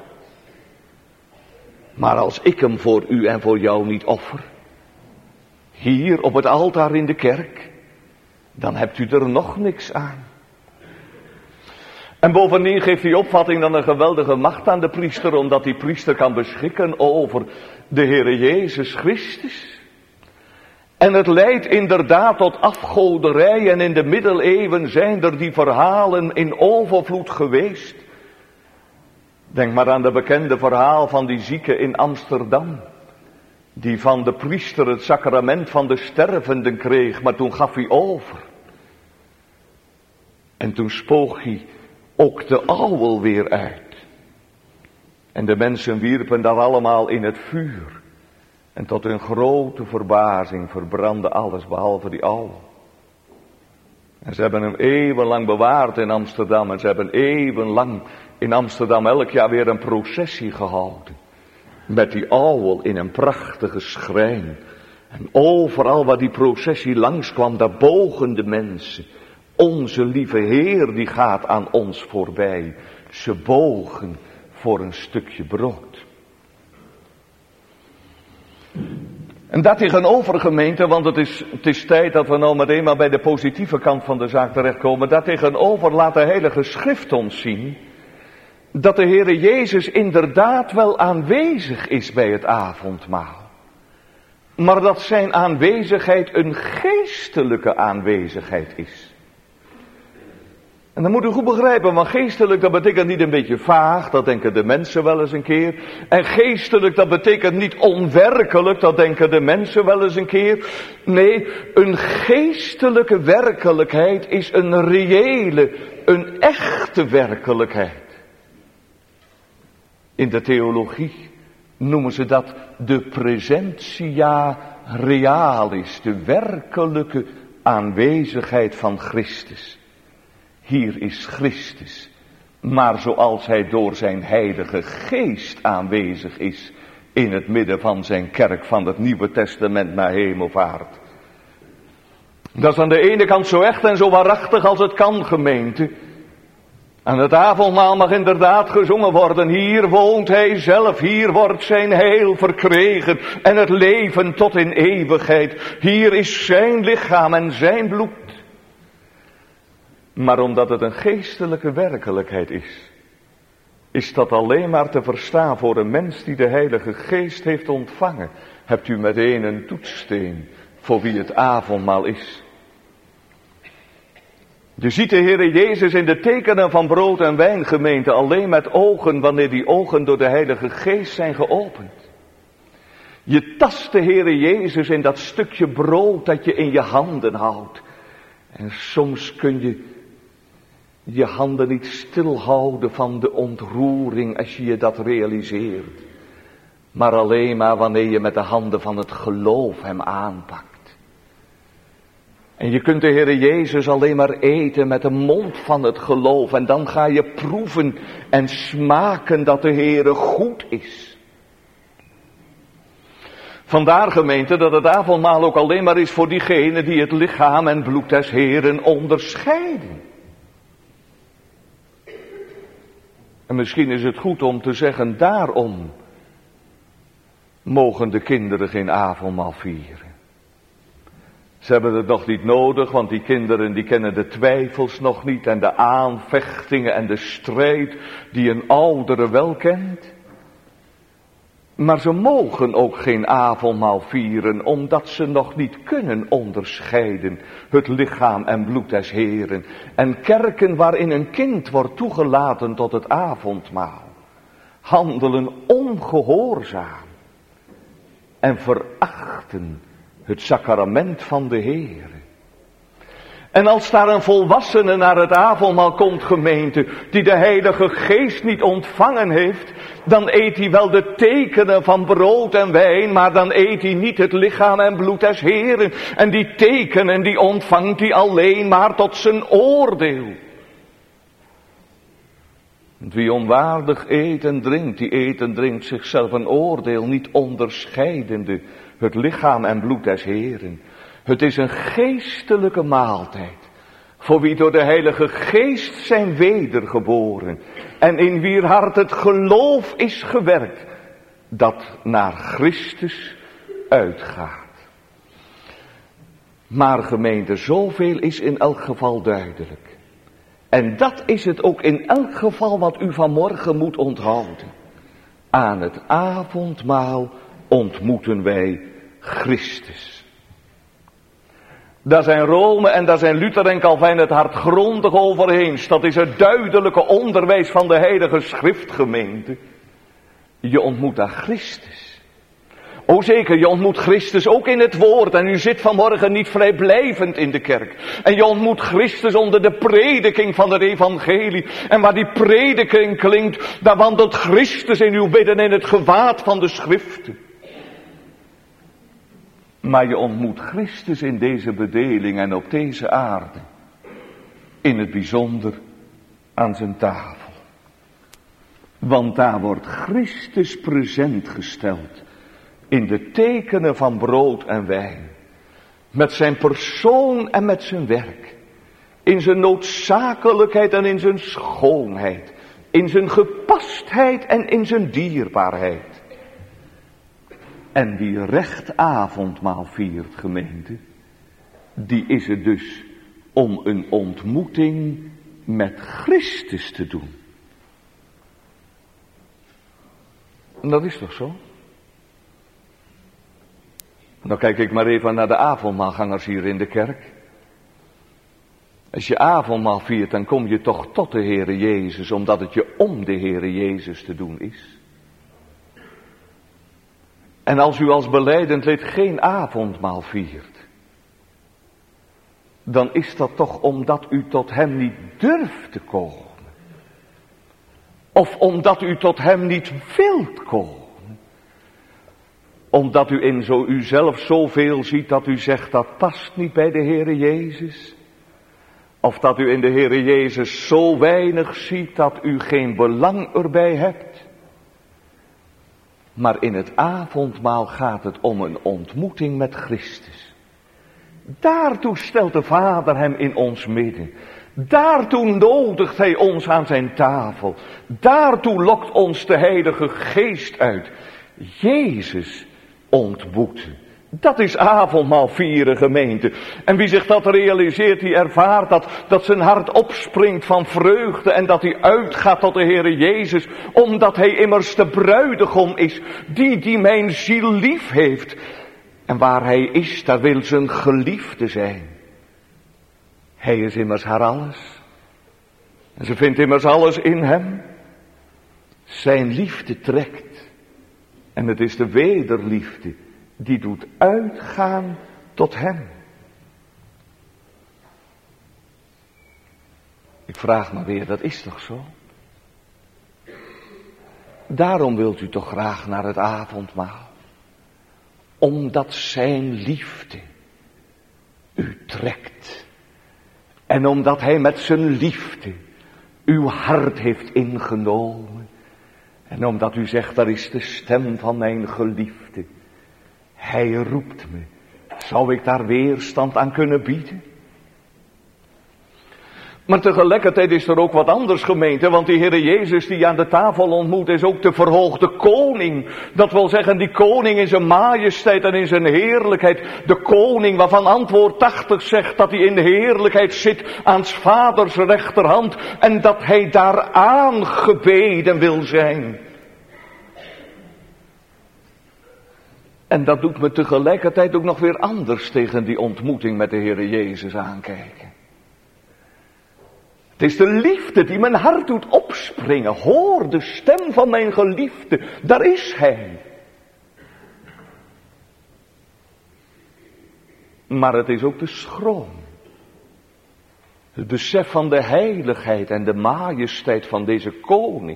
Maar als ik hem voor u en voor jou niet offer, hier op het altaar in de kerk, dan hebt u er nog niks aan. En bovendien geeft die opvatting dan een geweldige macht aan de priester, omdat die priester kan beschikken over de Heere Jezus Christus. En het leidt inderdaad tot afgoderij en in de middeleeuwen zijn er die verhalen in overvloed geweest. Denk maar aan de bekende verhaal van die zieke in Amsterdam, die van de priester het sacrament van de stervenden kreeg, maar toen gaf hij over. En toen spoog hij ook de ouwel weer uit. En de mensen wierpen dat allemaal in het vuur. En tot hun grote verbazing verbrandde alles behalve die ouwel. En ze hebben hem eeuwenlang bewaard in Amsterdam. En ze hebben eeuwenlang in Amsterdam elk jaar weer een processie gehouden. Met die ouwel in een prachtige schrijn. En overal waar die processie langskwam, daar bogen de mensen. Onze lieve Heer die gaat aan ons voorbij. Ze bogen voor een stukje brood. En dat tegenover, gemeente, want het is tijd dat we nou meteen maar bij de positieve kant van de zaak terechtkomen. Dat tegenover laat de Heilige Schrift ons zien dat de Heere Jezus inderdaad wel aanwezig is bij het avondmaal. Maar dat zijn aanwezigheid een geestelijke aanwezigheid is. En dat moet u goed begrijpen, want geestelijk dat betekent niet een beetje vaag, dat denken de mensen wel eens een keer. En geestelijk dat betekent niet onwerkelijk, dat denken de mensen wel eens een keer. Nee, een geestelijke werkelijkheid is een reële, een echte werkelijkheid. In de theologie noemen ze dat de presentia realis, de werkelijke aanwezigheid van Christus. Hier is Christus, maar zoals hij door zijn Heilige Geest aanwezig is in het midden van zijn kerk van het Nieuwe Testament na hemelvaart. Dat is aan de ene kant zo echt en zo waarachtig als het kan, gemeente. Aan het avondmaal mag inderdaad gezongen worden, hier woont hij zelf, hier wordt zijn heil verkregen en het leven tot in eeuwigheid. Hier is zijn lichaam en zijn bloed. Maar omdat het een geestelijke werkelijkheid is dat alleen maar te verstaan voor een mens die de Heilige Geest heeft ontvangen. Hebt u meteen een toetssteen voor wie het avondmaal is. Je ziet de Heere Jezus in de tekenen van brood en wijn, gemeente, alleen met ogen wanneer die ogen door de Heilige Geest zijn geopend. Je tast de Heere Jezus in dat stukje brood dat je in je handen houdt. En soms kun je je handen niet stilhouden van de ontroering als je dat realiseert. Maar alleen maar wanneer je met de handen van het geloof hem aanpakt. En je kunt de Heere Jezus alleen maar eten met de mond van het geloof. En dan ga je proeven en smaken dat de Heere goed is. Vandaar, gemeente, dat het avondmaal ook alleen maar is voor diegenen die het lichaam en bloed des Heeren onderscheiden. En misschien is het goed om te zeggen, daarom mogen de kinderen geen avondmaal vieren. Ze hebben het nog niet nodig, want die kinderen die kennen de twijfels nog niet en de aanvechtingen en de strijd die een oudere wel kent. Maar ze mogen ook geen avondmaal vieren, omdat ze nog niet kunnen onderscheiden het lichaam en bloed des Heeren. En kerken waarin een kind wordt toegelaten tot het avondmaal, handelen ongehoorzaam en verachten het sacrament van de Heere. En als daar een volwassene naar het avondmaal komt, gemeente, die de Heilige Geest niet ontvangen heeft, dan eet hij wel de tekenen van brood en wijn, maar dan eet hij niet het lichaam en bloed des Heeren. En die tekenen die ontvangt hij alleen maar tot zijn oordeel. Wie onwaardig eet en drinkt, die eet en drinkt zichzelf een oordeel, niet onderscheidende het lichaam en bloed des Heeren. Het is een geestelijke maaltijd, voor wie door de Heilige Geest zijn wedergeboren en in wier hart het geloof is gewerkt, dat naar Christus uitgaat. Maar gemeente, zoveel is in elk geval duidelijk. En dat is het ook in elk geval wat u vanmorgen moet onthouden. Aan het avondmaal ontmoeten wij Christus. Daar zijn Rome en daar zijn Luther en Calvijn het hardgrondig over eens. Dat is het duidelijke onderwijs van de Heilige Schrift, gemeente. Je ontmoet daar Christus. O zeker, je ontmoet Christus ook in het woord. En u zit vanmorgen niet vrijblijvend in de kerk. En je ontmoet Christus onder de prediking van het evangelie. En waar die prediking klinkt, daar wandelt Christus in uw midden in het gewaad van de Schriften. Maar je ontmoet Christus in deze bedeling en op deze aarde. In het bijzonder aan zijn tafel. Want daar wordt Christus present gesteld. In de tekenen van brood en wijn. Met zijn persoon en met zijn werk. In zijn noodzakelijkheid en in zijn schoonheid. In zijn gepastheid en in zijn dierbaarheid. En die recht avondmaal viert, gemeente, die is het dus om een ontmoeting met Christus te doen. En dat is toch zo? Nou kijk ik maar even naar de avondmaalgangers hier in de kerk. Als je avondmaal viert, dan kom je toch tot de Heere Jezus, omdat het je om de Heere Jezus te doen is. En als u als belijdend lid geen avondmaal viert, dan is dat toch omdat u tot hem niet durft te komen. Of omdat u tot hem niet wilt komen. Omdat u in uzelf zoveel ziet dat u zegt dat past niet bij de Heere Jezus. Of dat u in de Heere Jezus zo weinig ziet dat u geen belang erbij hebt. Maar in het avondmaal gaat het om een ontmoeting met Christus. Daartoe stelt de Vader hem in ons midden. Daartoe nodigt hij ons aan zijn tafel. Daartoe lokt ons de Heilige Geest uit. Jezus ontmoeten. Dat is avondmaal vieren, gemeente. En wie zich dat realiseert, die ervaart dat zijn hart opspringt van vreugde en dat hij uitgaat tot de Heere Jezus, omdat hij immers de bruidegom is, die mijn ziel lief heeft. En waar hij is, daar wil zijn geliefde zijn. Hij is immers haar alles. En ze vindt immers alles in hem. Zijn liefde trekt. En het is de wederliefde die doet uitgaan tot hem. Ik vraag me weer, dat is toch zo? Daarom wilt u toch graag naar het avondmaal. Omdat zijn liefde u trekt. En omdat hij met zijn liefde uw hart heeft ingenomen. En omdat u zegt, daar is de stem van mijn geliefde. Hij roept me. Zou ik daar weerstand aan kunnen bieden? Maar tegelijkertijd is er ook wat anders, gemeente, want die Heere Jezus die aan de tafel ontmoet is ook de verhoogde koning. Dat wil zeggen, die koning in zijn majesteit en in zijn heerlijkheid. De koning waarvan antwoord 80 zegt dat hij in de heerlijkheid zit aan 's vaders rechterhand. En dat hij daar aangebeden wil zijn. En dat doet me tegelijkertijd ook nog weer anders tegen die ontmoeting met de Heere Jezus aankijken. Het is de liefde die mijn hart doet opspringen. Hoor de stem van mijn geliefde, daar is hij. Maar het is ook de schroom. Het besef van de heiligheid en de majesteit van deze koning.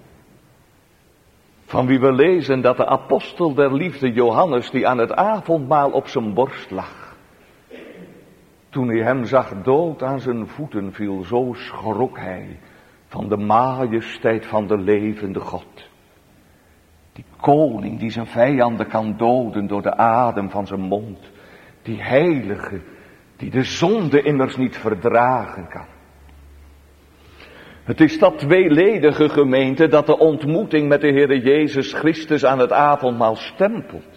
Van wie we lezen dat de apostel der liefde Johannes, die aan het avondmaal op zijn borst lag, toen hij hem zag dood aan zijn voeten viel, zo schrok hij van de majesteit van de levende God. Die koning die zijn vijanden kan doden door de adem van zijn mond. Die heilige die de zonde immers niet verdragen kan. Het is dat tweeledige, gemeente, dat de ontmoeting met de Heere Jezus Christus aan het avondmaal stempelt.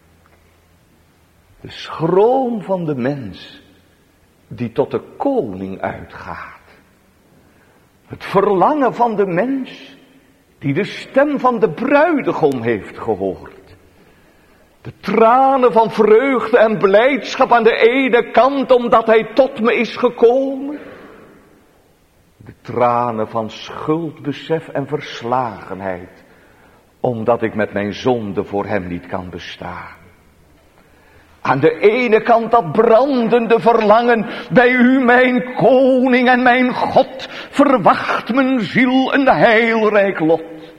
De schroom van de mens die tot de koning uitgaat. Het verlangen van de mens die de stem van de bruidegom heeft gehoord. De tranen van vreugde en blijdschap aan de ene kant omdat hij tot me is gekomen. De tranen van schuldbesef en verslagenheid omdat ik met mijn zonde voor hem niet kan bestaan. Aan de ene kant dat brandende verlangen, bij u mijn koning en mijn God, verwacht mijn ziel een heilrijk lot.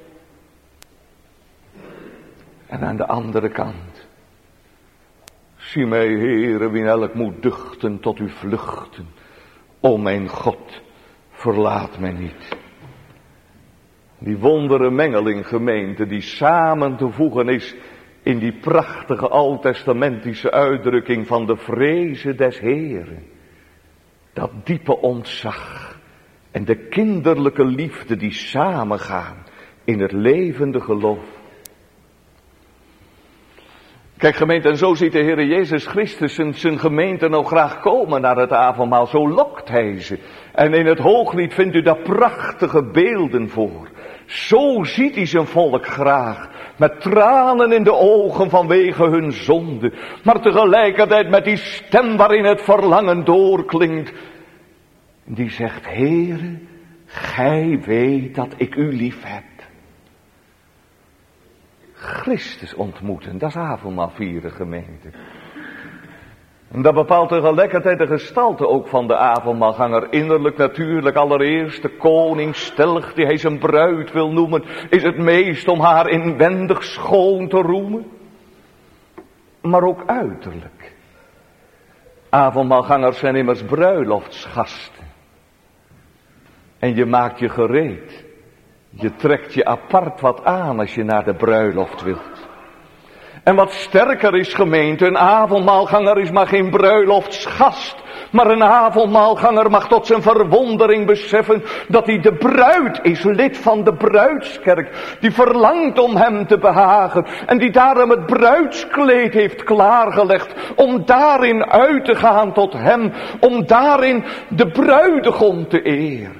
En aan de andere kant, zie mij, Heere, wie elk moet duchten tot u vluchten. O mijn God, verlaat mij niet. Die wondere mengeling, gemeente, die samen te voegen is in die prachtige oud-testamentische uitdrukking van de vreze des Heeren. Dat diepe ontzag en de kinderlijke liefde die samengaan in het levende geloof. Kijk gemeente, en zo ziet de Heer Jezus Christus zijn gemeente nou graag komen naar het avondmaal. Zo lokt hij ze. En in het Hooglied vindt u daar prachtige beelden voor. Zo ziet hij zijn volk graag. Met tranen in de ogen vanwege hun zonde. Maar tegelijkertijd met die stem waarin het verlangen doorklinkt. Die zegt, Heere, gij weet dat ik u lief heb. Christus ontmoeten, dat is avondmaal vieren, gemeente. En dat bepaalt tegelijkertijd de gestalte ook van de avondmaalganger. Innerlijk natuurlijk, allereerst de koning stelg die hij zijn bruid wil noemen, is het meest om haar inwendig schoon te roemen. Maar ook uiterlijk. Avondmaalgangers zijn immers bruiloftsgasten. En je maakt je gereed. Je trekt je apart wat aan als je naar de bruiloft wilt. En wat sterker is, gemeente, een avondmaalganger is maar geen bruiloftsgast. Maar een avondmaalganger mag tot zijn verwondering beseffen dat hij de bruid is, lid van de bruidskerk. Die verlangt om hem te behagen en die daarom het bruidskleed heeft klaargelegd. Om daarin uit te gaan tot hem, om daarin de bruidegom te eren.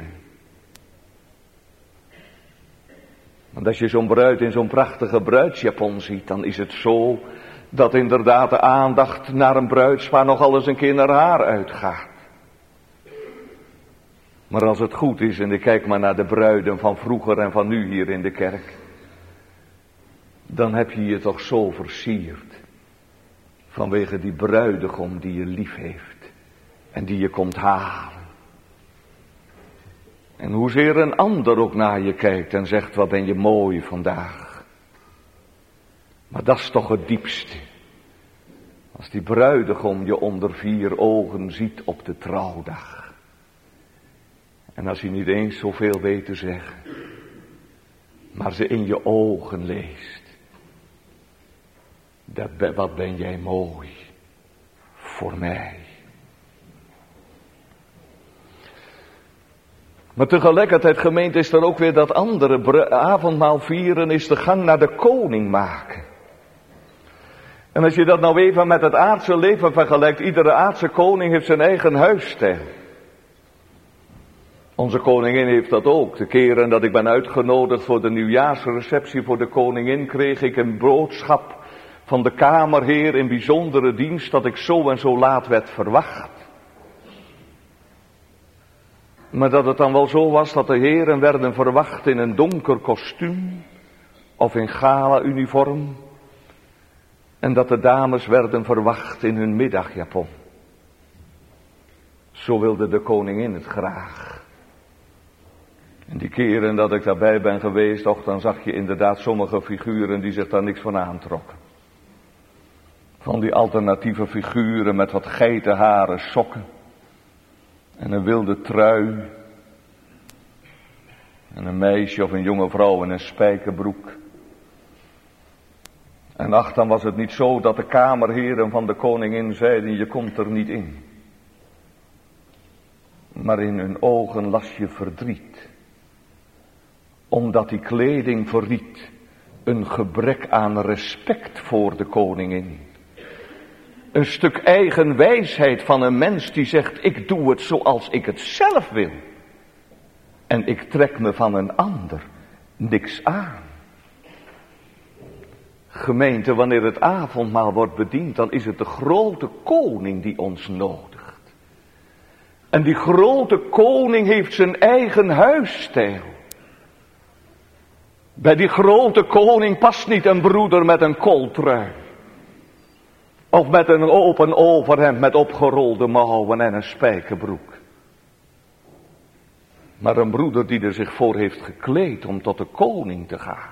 Want als je zo'n bruid in zo'n prachtige bruidsjapon ziet, dan is het zo dat inderdaad de aandacht naar een bruidspaar nogal eens een keer naar haar uitgaat. Maar als het goed is, en ik kijk maar naar de bruiden van vroeger en van nu hier in de kerk, dan heb je je toch zo versierd. Vanwege die bruidegom die je lief heeft en die je komt halen. En hoezeer een ander ook naar je kijkt en zegt, wat ben je mooi vandaag. Maar dat is toch het diepste. Als die bruidegom je onder 4 ogen ziet op de trouwdag. En als hij niet eens zoveel weet te zeggen. Maar ze in je ogen leest. Wat ben jij mooi voor mij. Maar tegelijkertijd, gemeente, is er ook weer dat andere avondmaal vieren, is de gang naar de koning maken. En als je dat nou even met het aardse leven vergelijkt, iedere aardse koning heeft zijn eigen huisstijl. Onze koningin heeft dat ook. De keren dat ik ben uitgenodigd voor de nieuwjaarsreceptie voor de koningin, kreeg ik een boodschap van de kamerheer in bijzondere dienst dat ik zo en zo laat werd verwacht. Maar dat het dan wel zo was dat de heren werden verwacht in een donker kostuum of in gala-uniform. En dat de dames werden verwacht in hun middagjapon. Zo wilde de koningin het graag. En die keren dat ik daarbij ben geweest, och, dan zag je inderdaad sommige figuren die zich daar niks van aantrokken. Van die alternatieve figuren met wat geitenharen sokken. En een wilde trui. En een meisje of een jonge vrouw in een spijkerbroek. En ach, dan was het niet zo dat de kamerheren van de koningin zeiden, je komt er niet in. Maar in hun ogen las je verdriet. Omdat die kleding verried een gebrek aan respect voor de koningin. Een stuk eigen wijsheid van een mens die zegt, ik doe het zoals ik het zelf wil. En ik trek me van een ander niks aan. Gemeente, wanneer het avondmaal wordt bediend, dan is het de grote koning die ons nodigt. En die grote koning heeft zijn eigen huisstijl. Bij die grote koning past niet een broeder met een kooltrui. Of met een open overhemd met opgerolde mouwen en een spijkerbroek. Maar een broeder die er zich voor heeft gekleed om tot de koning te gaan.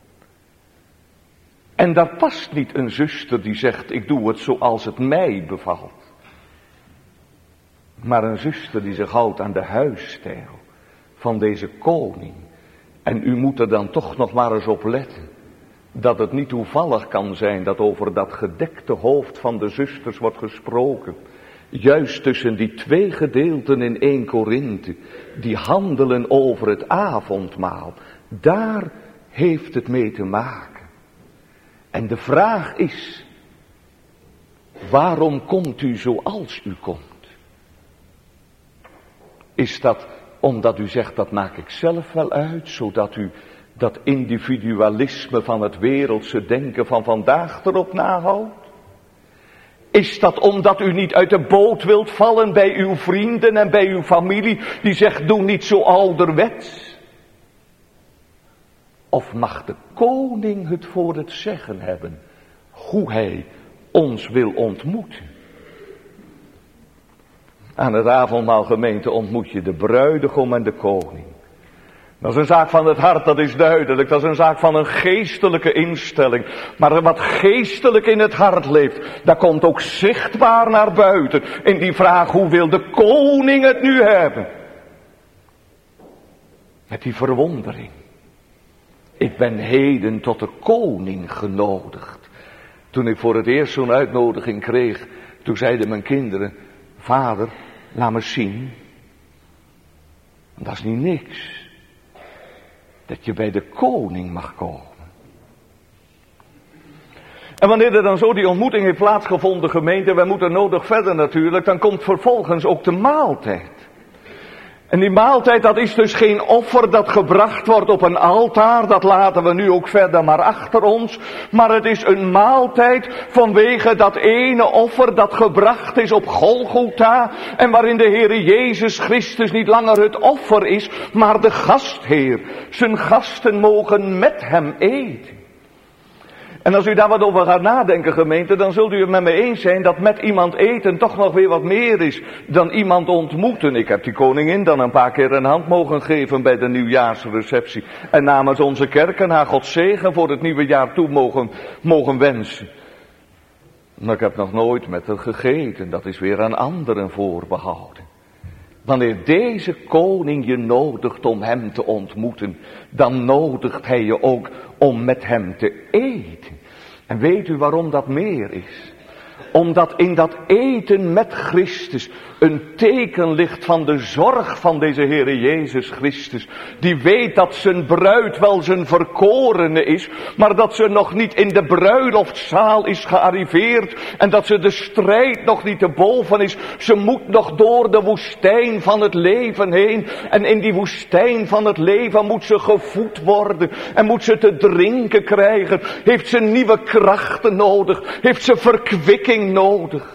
En daar past niet een zuster die zegt, ik doe het zoals het mij bevalt. Maar een zuster die zich houdt aan de huisstijl van deze koning. En u moet er dan toch nog maar eens op letten. Dat het niet toevallig kan zijn dat over dat gedekte hoofd van de zusters wordt gesproken. Juist tussen die 2 gedeelten in 1 Korinthe. Die handelen over het avondmaal. Daar heeft het mee te maken. En de vraag is, Waarom komt u zoals u komt? Is dat omdat u zegt, dat maak ik zelf wel uit, zodat u dat individualisme van het wereldse denken van vandaag erop nahoudt? Is dat omdat u niet uit de boot wilt vallen bij uw vrienden en bij uw familie, die zegt, doe niet zo ouderwets? Of mag de koning het voor het zeggen hebben, hoe hij ons wil ontmoeten? Aan het avondmaal, gemeente, ontmoet je de bruidegom en de koning. Dat is een zaak van het hart, dat is duidelijk. Dat is een zaak van een geestelijke instelling. Maar wat geestelijk in het hart leeft, dat komt ook zichtbaar naar buiten. In die vraag, hoe wil de koning het nu hebben? Met die verwondering. Ik ben heden tot de koning genodigd. Toen ik voor het eerst zo'n uitnodiging kreeg, toen zeiden mijn kinderen, vader, laat me zien. Dat is niet niks. Dat je bij de koning mag komen. En wanneer er dan zo die ontmoeting heeft plaatsgevonden, gemeente, wij moeten nodig verder natuurlijk, dan komt vervolgens ook de maaltijd. En die maaltijd, dat is dus geen offer dat gebracht wordt op een altaar, dat laten we nu ook verder maar achter ons. Maar het is een maaltijd vanwege dat ene offer dat gebracht is op Golgotha. En waarin de Heere Jezus Christus niet langer het offer is, maar de gastheer. Zijn gasten mogen met hem eten. En als u daar wat over gaat nadenken, gemeente, dan zult u het met me eens zijn dat met iemand eten toch nog weer wat meer is dan iemand ontmoeten. Ik heb die koningin dan een paar keer een hand mogen geven bij de nieuwjaarsreceptie. En namens onze kerken haar Gods zegen voor het nieuwe jaar toe mogen wensen. Maar ik heb nog nooit met haar gegeten, dat is weer aan anderen voorbehouden. Wanneer deze koning je nodigt om hem te ontmoeten, dan nodigt hij je ook om met hem te eten. En weet u waarom dat meer is? Omdat in dat eten met Christus een teken ligt van de zorg van deze Heere Jezus Christus. Die weet dat zijn bruid wel zijn verkorene is, maar dat ze nog niet in de bruiloftzaal is gearriveerd. En dat ze de strijd nog niet te boven is. Ze moet nog door de woestijn van het leven heen. En in die woestijn van het leven moet ze gevoed worden. En moet ze te drinken krijgen. Heeft ze nieuwe krachten nodig. Heeft ze verkwikking nodig.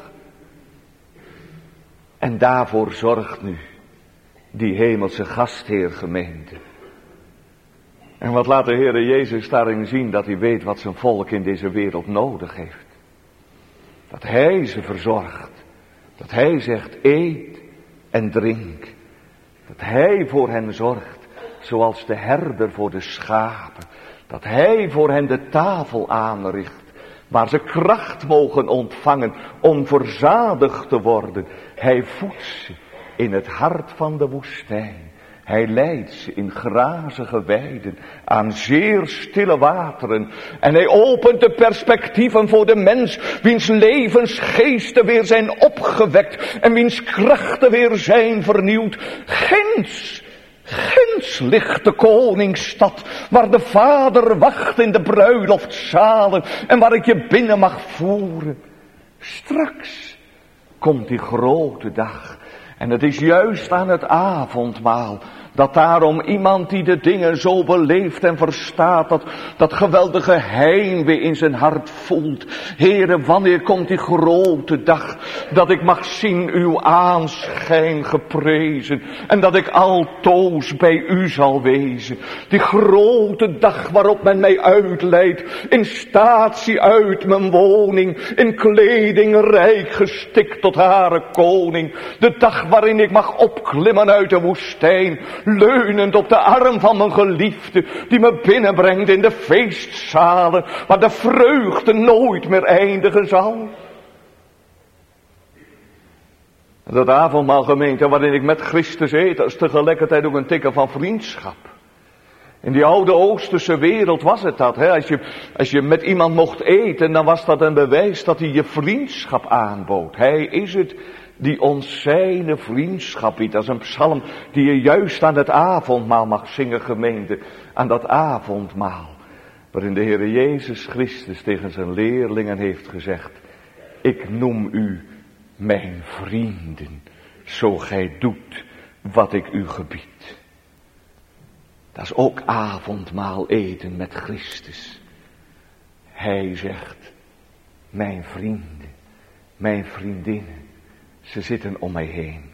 En daarvoor zorgt nu die hemelse gastheer gemeente. En wat laat de Heere Jezus daarin zien? Dat hij weet wat zijn volk in deze wereld nodig heeft. Dat hij ze verzorgt. Dat hij zegt eet en drink. Dat hij voor hen zorgt. Zoals de herder voor de schapen. Dat hij voor hen de tafel aanricht. Waar ze kracht mogen ontvangen om verzadigd te worden. Hij voedt ze in het hart van de woestijn. Hij leidt ze in grazige weiden aan zeer stille wateren. En hij opent de perspectieven voor de mens, wiens levensgeesten weer zijn opgewekt en wiens krachten weer zijn vernieuwd. Ginds ligt de koningsstad, waar de Vader wacht in de bruiloftzalen en waar ik je binnen mag voeren. Straks komt die grote dag. En het is juist aan het avondmaal dat daarom iemand die de dingen zo beleeft en verstaat, dat geweldige heimwee in zijn hart voelt. Heere, wanneer komt die grote dag dat ik mag zien uw aanschijn geprezen en dat ik altoos bij u zal wezen. Die grote dag waarop men mij uitleidt, in statie uit mijn woning, in kleding rijk gestikt tot hare koning. De dag waarin ik mag opklimmen uit de woestijn, leunend op de arm van mijn geliefde, die me binnenbrengt in de feestzalen, waar de vreugde nooit meer eindigen zal. Dat avondmaal, gemeente, waarin ik met Christus eet, dat is tegelijkertijd ook een teken van vriendschap. In die oude Oosterse wereld was het dat. Hè? Als je met iemand mocht eten, dan was dat een bewijs dat hij je vriendschap aanbood. Hij is het die ons zijn vriendschap biedt. Dat is een psalm die je juist aan het avondmaal mag zingen, gemeente. Aan dat avondmaal. Waarin de Heere Jezus Christus tegen zijn leerlingen heeft gezegd: ik noem u mijn vrienden, zo gij doet wat ik u gebied. Dat is ook avondmaal eten met Christus. Hij zegt, mijn vrienden, mijn vriendinnen, ze zitten om mij heen.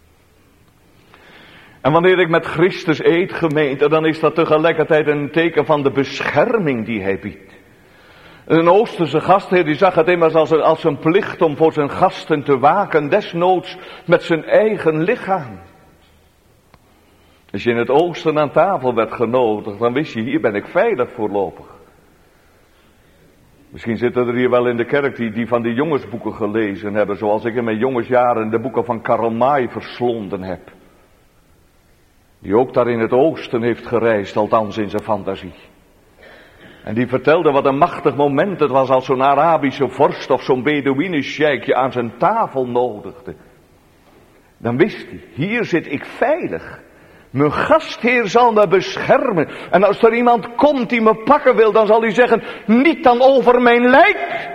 En wanneer ik met Christus eet, gemeente, dan is dat tegelijkertijd een teken van de bescherming die hij biedt. Een Oosterse gastheer die zag het immers als een plicht om voor zijn gasten te waken, desnoods met zijn eigen lichaam. Als je in het oosten aan tafel werd genodigd, dan wist je, hier ben ik veilig voorlopig. Misschien zitten er hier wel in de kerk die van die jongensboeken gelezen hebben, zoals ik in mijn jongensjaren de boeken van Karl May verslonden heb. Die ook daar in het oosten heeft gereisd, althans in zijn fantasie. En die vertelde wat een machtig moment het was als zo'n Arabische vorst of zo'n Bedouinen-sheik je aan zijn tafel nodigde. Dan wist hij, hier zit ik veilig. Mijn gastheer zal me beschermen. En als er iemand komt die me pakken wil, dan zal hij zeggen, niet dan over mijn lijk.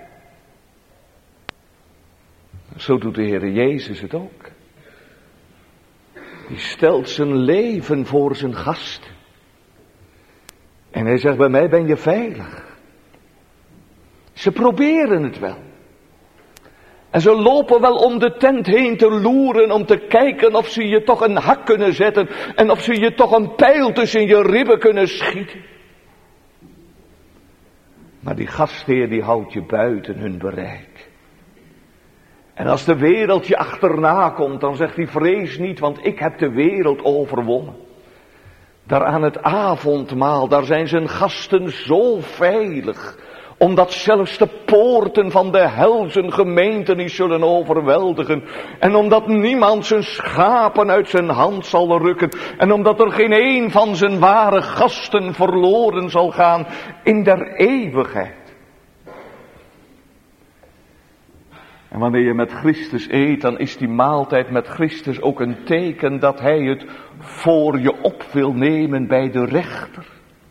Zo doet de Heer Jezus het ook. Die stelt zijn leven voor zijn gasten. En hij zegt, bij mij ben je veilig. Ze proberen het wel. En ze lopen wel om de tent heen te loeren om te kijken of ze je toch een hak kunnen zetten. En of ze je toch een pijl tussen je ribben kunnen schieten. Maar die gastheer die houdt je buiten hun bereik. En als de wereld je achterna komt, dan zegt hij, vrees niet, want ik heb de wereld overwonnen. Daar aan het avondmaal, daar zijn zijn gasten zo veilig, omdat zelfs de poorten van de hel zijn gemeente niet zullen overweldigen. En omdat niemand zijn schapen uit zijn hand zal rukken. En omdat er geen een van zijn ware gasten verloren zal gaan in der eeuwigheid. En wanneer je met Christus eet, dan is die maaltijd met Christus ook een teken dat hij het voor je op wil nemen bij de rechter.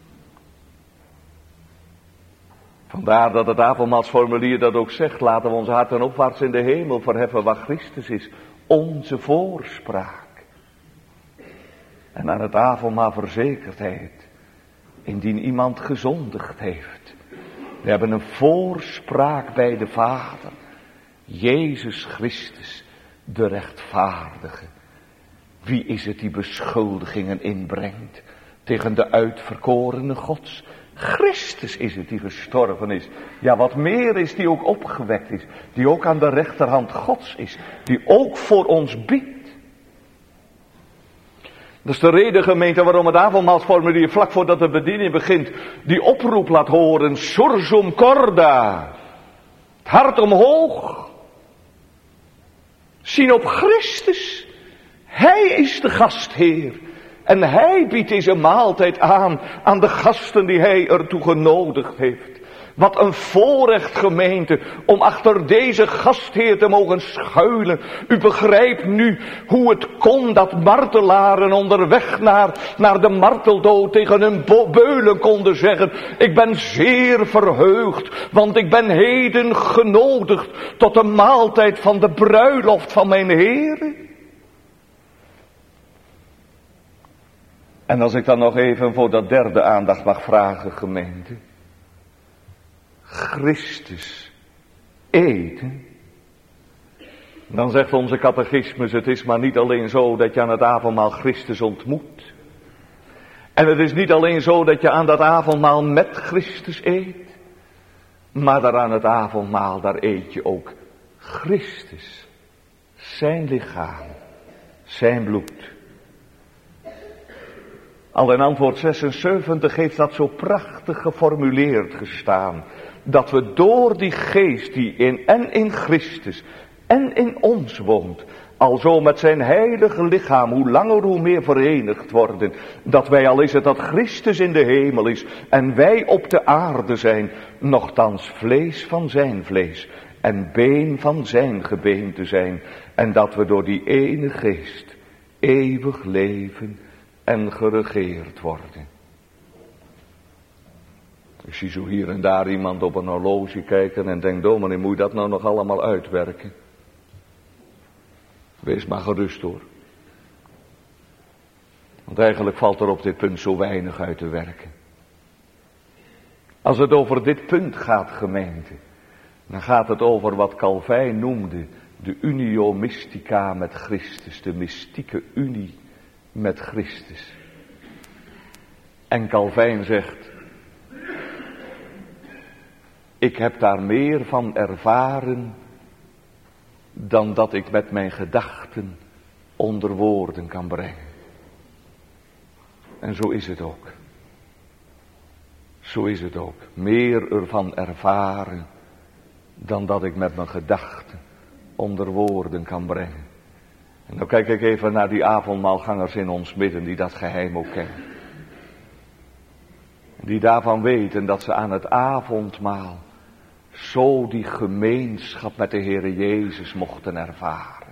Vandaar dat het avondmaalsformulier dat ook zegt, laten we onze harten opwaarts in de hemel verheffen waar Christus is, onze voorspraak. En aan het avondmaal verzekert hij het, indien iemand gezondigd heeft. We hebben een voorspraak bij de Vader. Jezus Christus, de rechtvaardige. Wie is het die beschuldigingen inbrengt tegen de uitverkorene Gods? Christus is het die gestorven is. Ja, wat meer is, die ook opgewekt is. Die ook aan de rechterhand Gods is. Die ook voor ons biedt. Dat is de reden, gemeente, waarom het avondmaalsformulier vlak voordat de bediening begint die oproep laat horen. Sursum corda. Het hart omhoog. Zien op Christus. Hij is de gastheer. En hij biedt deze maaltijd aan de gasten die hij ertoe genodigd heeft. Wat een voorrecht, gemeente, om achter deze gastheer te mogen schuilen. U begrijpt nu hoe het kon dat martelaren onderweg naar de marteldood tegen hun beulen konden zeggen. Ik ben zeer verheugd, want ik ben heden genodigd tot de maaltijd van de bruiloft van mijn Heere. En als ik dan nog even voor dat derde aandacht mag vragen, gemeente. Christus eten. Dan zegt onze catechismus, het is maar niet alleen zo dat je aan het avondmaal Christus ontmoet. En het is niet alleen zo dat je aan dat avondmaal met Christus eet. Maar daar aan het avondmaal, daar eet je ook Christus. Zijn lichaam, zijn bloed. Al in antwoord 76 heeft dat zo prachtig geformuleerd gestaan. Dat we door die geest die in Christus en in ons woont, alzo met zijn heilige lichaam hoe langer hoe meer verenigd worden. Dat wij, al is het dat Christus in de hemel is en wij op de aarde zijn, nochtans vlees van zijn vlees en been van zijn gebeente zijn. En dat we door die ene geest eeuwig leven en geregeerd worden. Ik zie zo hier en daar iemand op een horloge kijken en denkt, dominee, moet je dat nou nog allemaal uitwerken? Wees maar gerust hoor. Want eigenlijk valt er op dit punt zo weinig uit te werken. Als het over dit punt gaat, gemeente, dan gaat het over wat Calvijn noemde de unio mystica met Christus, de mystieke unie met Christus. En Calvijn zegt, ik heb daar meer van ervaren dan dat ik met mijn gedachten onder woorden kan brengen. En zo is het ook. Zo is het ook. Meer ervan ervaren dan dat ik met mijn gedachten onder woorden kan brengen. En dan kijk ik even naar die avondmaalgangers in ons midden die dat geheim ook kennen. Die daarvan weten dat ze aan het avondmaal zo die gemeenschap met de Heere Jezus mochten ervaren.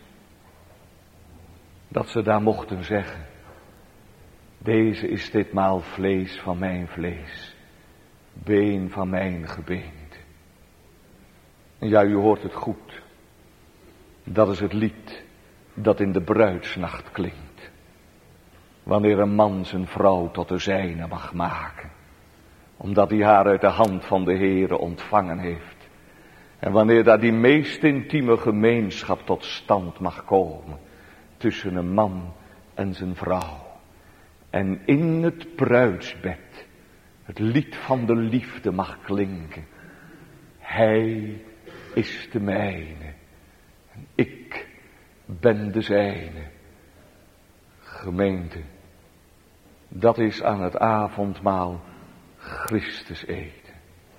Dat ze daar mochten zeggen, deze is ditmaal vlees van mijn vlees, been van mijn gebeente. En ja, u hoort het goed. Dat is het lied dat in de bruidsnacht klinkt. Wanneer een man zijn vrouw tot de zijne mag maken. Omdat hij haar uit de hand van de Heere ontvangen heeft. En wanneer daar die meest intieme gemeenschap tot stand mag komen. Tussen een man en zijn vrouw. En in het bruidsbed het lied van de liefde mag klinken. Hij is de mijne. En ik ben de zijne. Gemeente, dat is aan het avondmaal Christus eten.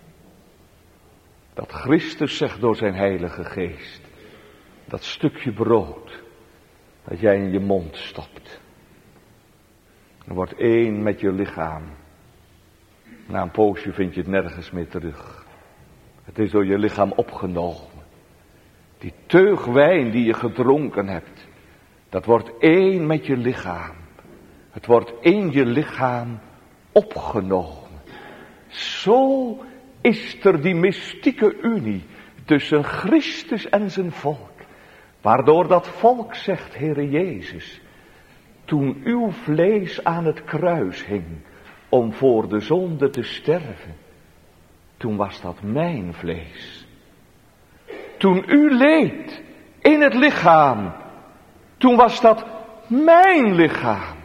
Dat Christus zegt door zijn Heilige Geest, dat stukje brood dat jij in je mond stopt. Er wordt één met je lichaam. Na een poosje vind je het nergens meer terug. Het is door je lichaam opgenomen. Die teug wijn die je gedronken hebt, dat wordt één met je lichaam. Het wordt in je lichaam opgenomen. Zo is er die mystieke unie tussen Christus en zijn volk. Waardoor dat volk zegt, Heere Jezus, toen uw vlees aan het kruis hing om voor de zonde te sterven, toen was dat mijn vlees. Toen u leed in het lichaam, toen was dat mijn lichaam.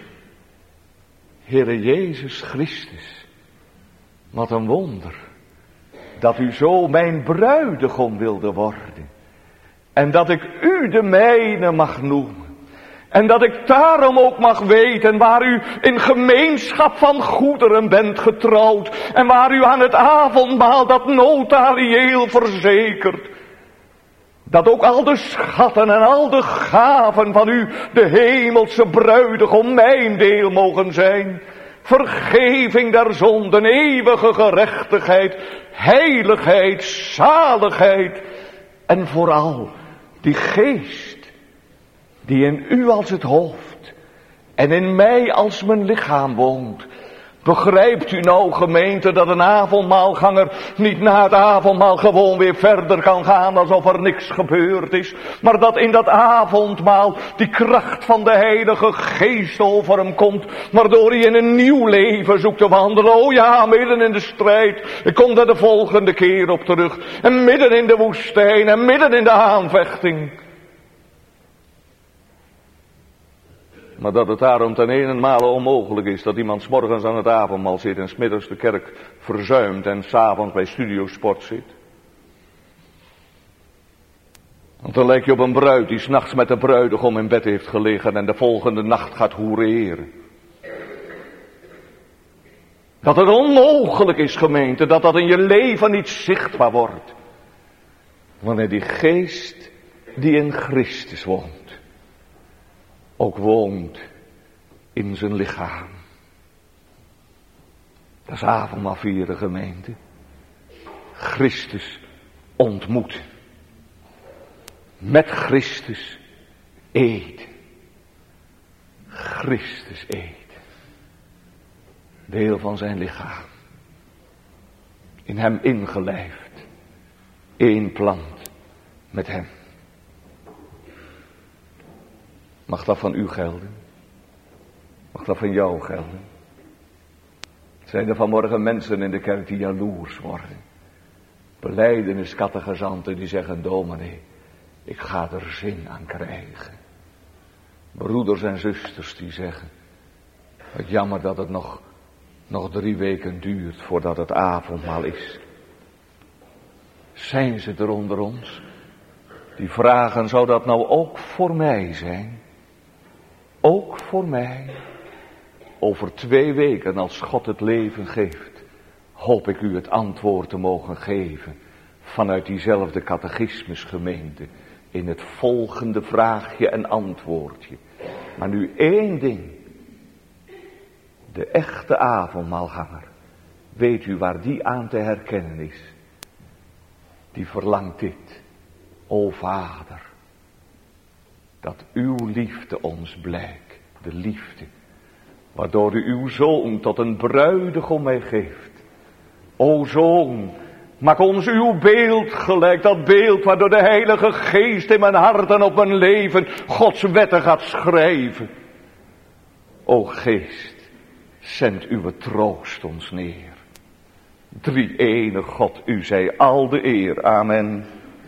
Heere Jezus Christus, wat een wonder, dat u zo mijn bruidegom wilde worden. En dat ik u de mijne mag noemen. En dat ik daarom ook mag weten waar u in gemeenschap van goederen bent getrouwd. En waar u aan het avondmaal dat notarieel verzekert. Dat ook al de schatten en al de gaven van u, de hemelse bruidegom, mijn deel mogen zijn. Vergeving der zonden, eeuwige gerechtigheid, heiligheid, zaligheid. En vooral die geest die in u als het hoofd en in mij als mijn lichaam woont. Begrijpt u nou, gemeente, dat een avondmaalganger niet na het avondmaal gewoon weer verder kan gaan alsof er niks gebeurd is. Maar dat in dat avondmaal die kracht van de Heilige Geest over hem komt. Waardoor hij in een nieuw leven zoekt te wandelen. Oh ja, midden in de strijd. Ik kom daar de volgende keer op terug. En midden in de woestijn en midden in de aanvechting. Maar dat het daarom ten enenmale onmogelijk is dat iemand 's morgens aan het avondmaal zit en 's middags de kerk verzuimt en 's avonds bij studiosport zit. Want dan lijk je op een bruid die 's nachts met de bruidegom in bed heeft gelegen en de volgende nacht gaat hoereren. Dat het onmogelijk is, gemeente, dat dat in je leven niet zichtbaar wordt. Wanneer die geest die in Christus woont, ook woont in zijn lichaam. Dat is avondmaal vieren, gemeente. Christus ontmoeten. Met Christus eten. Christus eten. Deel van zijn lichaam. in hem ingelijfd, één plant met hem. Mag dat van u gelden? Mag dat van jou gelden? Zijn er vanmorgen mensen in de kerk die jaloers worden? Belijdeniscategizanten die zeggen, dominee, ik ga er zin aan krijgen. Broeders en zusters die zeggen, het jammer dat het nog 3 weken duurt voordat het avondmaal is. Zijn ze er onder ons die vragen, zou dat nou ook voor mij zijn? Ook voor mij? Over 2 weken, als God het leven geeft, hoop ik u het antwoord te mogen geven vanuit diezelfde catechismusgemeente in het volgende vraagje en antwoordje. Maar nu 1 ding. De echte avondmaalganger, weet u waar die aan te herkennen is? Die verlangt dit. O Vader, dat uw liefde ons blijkt, de liefde, waardoor u uw zoon tot een bruidegom mij geeft. O Zoon, maak ons uw beeld gelijk, dat beeld waardoor de Heilige Geest in mijn hart en op mijn leven Gods wetten gaat schrijven. O Geest, zend uw troost ons neer. Drie-ene God, u zij al de eer. Amen.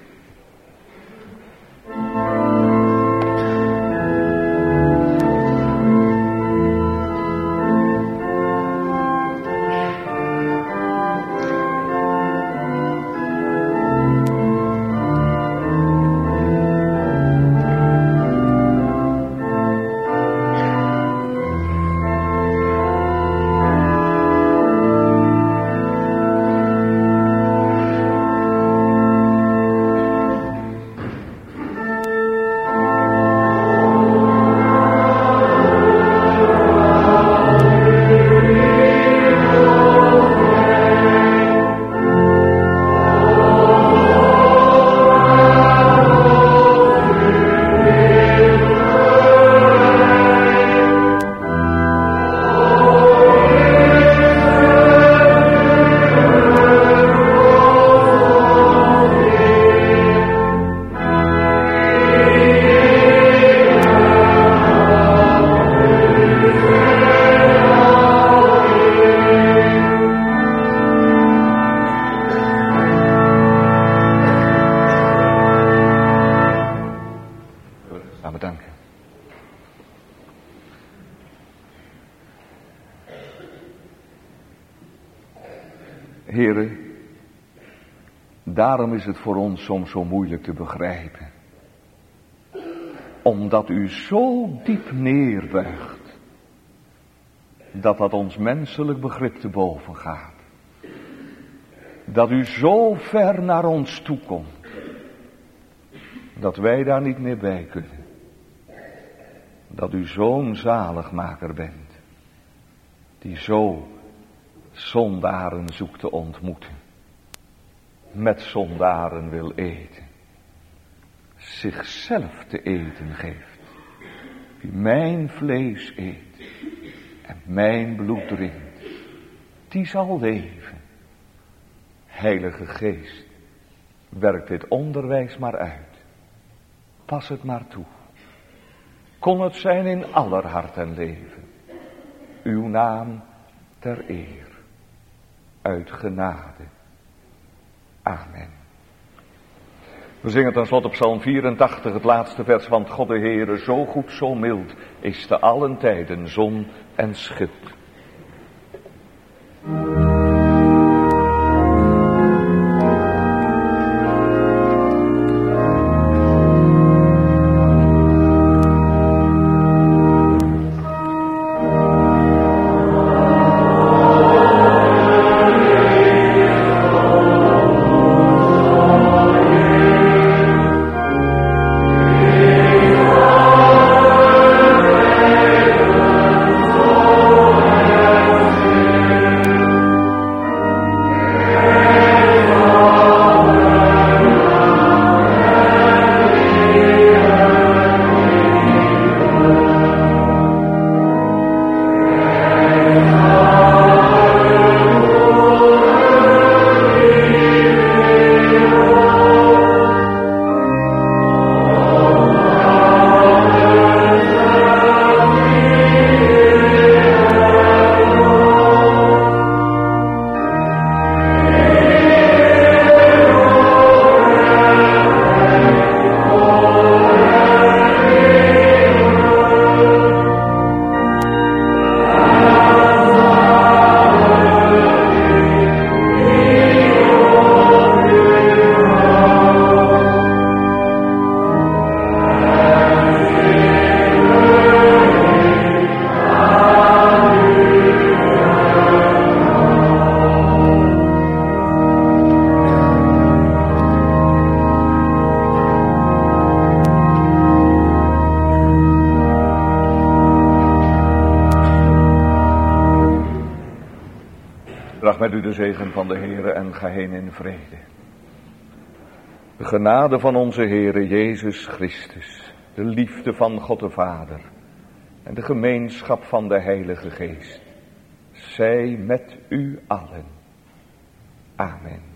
Heren, daarom is het voor ons soms zo moeilijk te begrijpen. Omdat u zo diep neerbuigt, dat ons menselijk begrip te boven gaat. Dat u zo ver naar ons toe komt, dat wij daar niet meer bij kunnen. Dat u zo'n zaligmaker bent, die zo zondaren zoekt te ontmoeten, met zondaren wil eten, zichzelf te eten geeft. Wie mijn vlees eet en mijn bloed drinkt, die zal leven. Heilige Geest, werk dit onderwijs maar uit. Pas het maar toe. Kon het zijn in aller hart en leven. Uw naam ter eer. Uit genade. Amen. We zingen tenslotte Psalm 84, het laatste vers. Want God de Heere, zo goed, zo mild, is te allen tijden zon en schild. Oh Met u de zegen van de Heere en ga heen in vrede. De genade van onze Heere Jezus Christus, de liefde van God de Vader en de gemeenschap van de Heilige Geest, zij met u allen. Amen.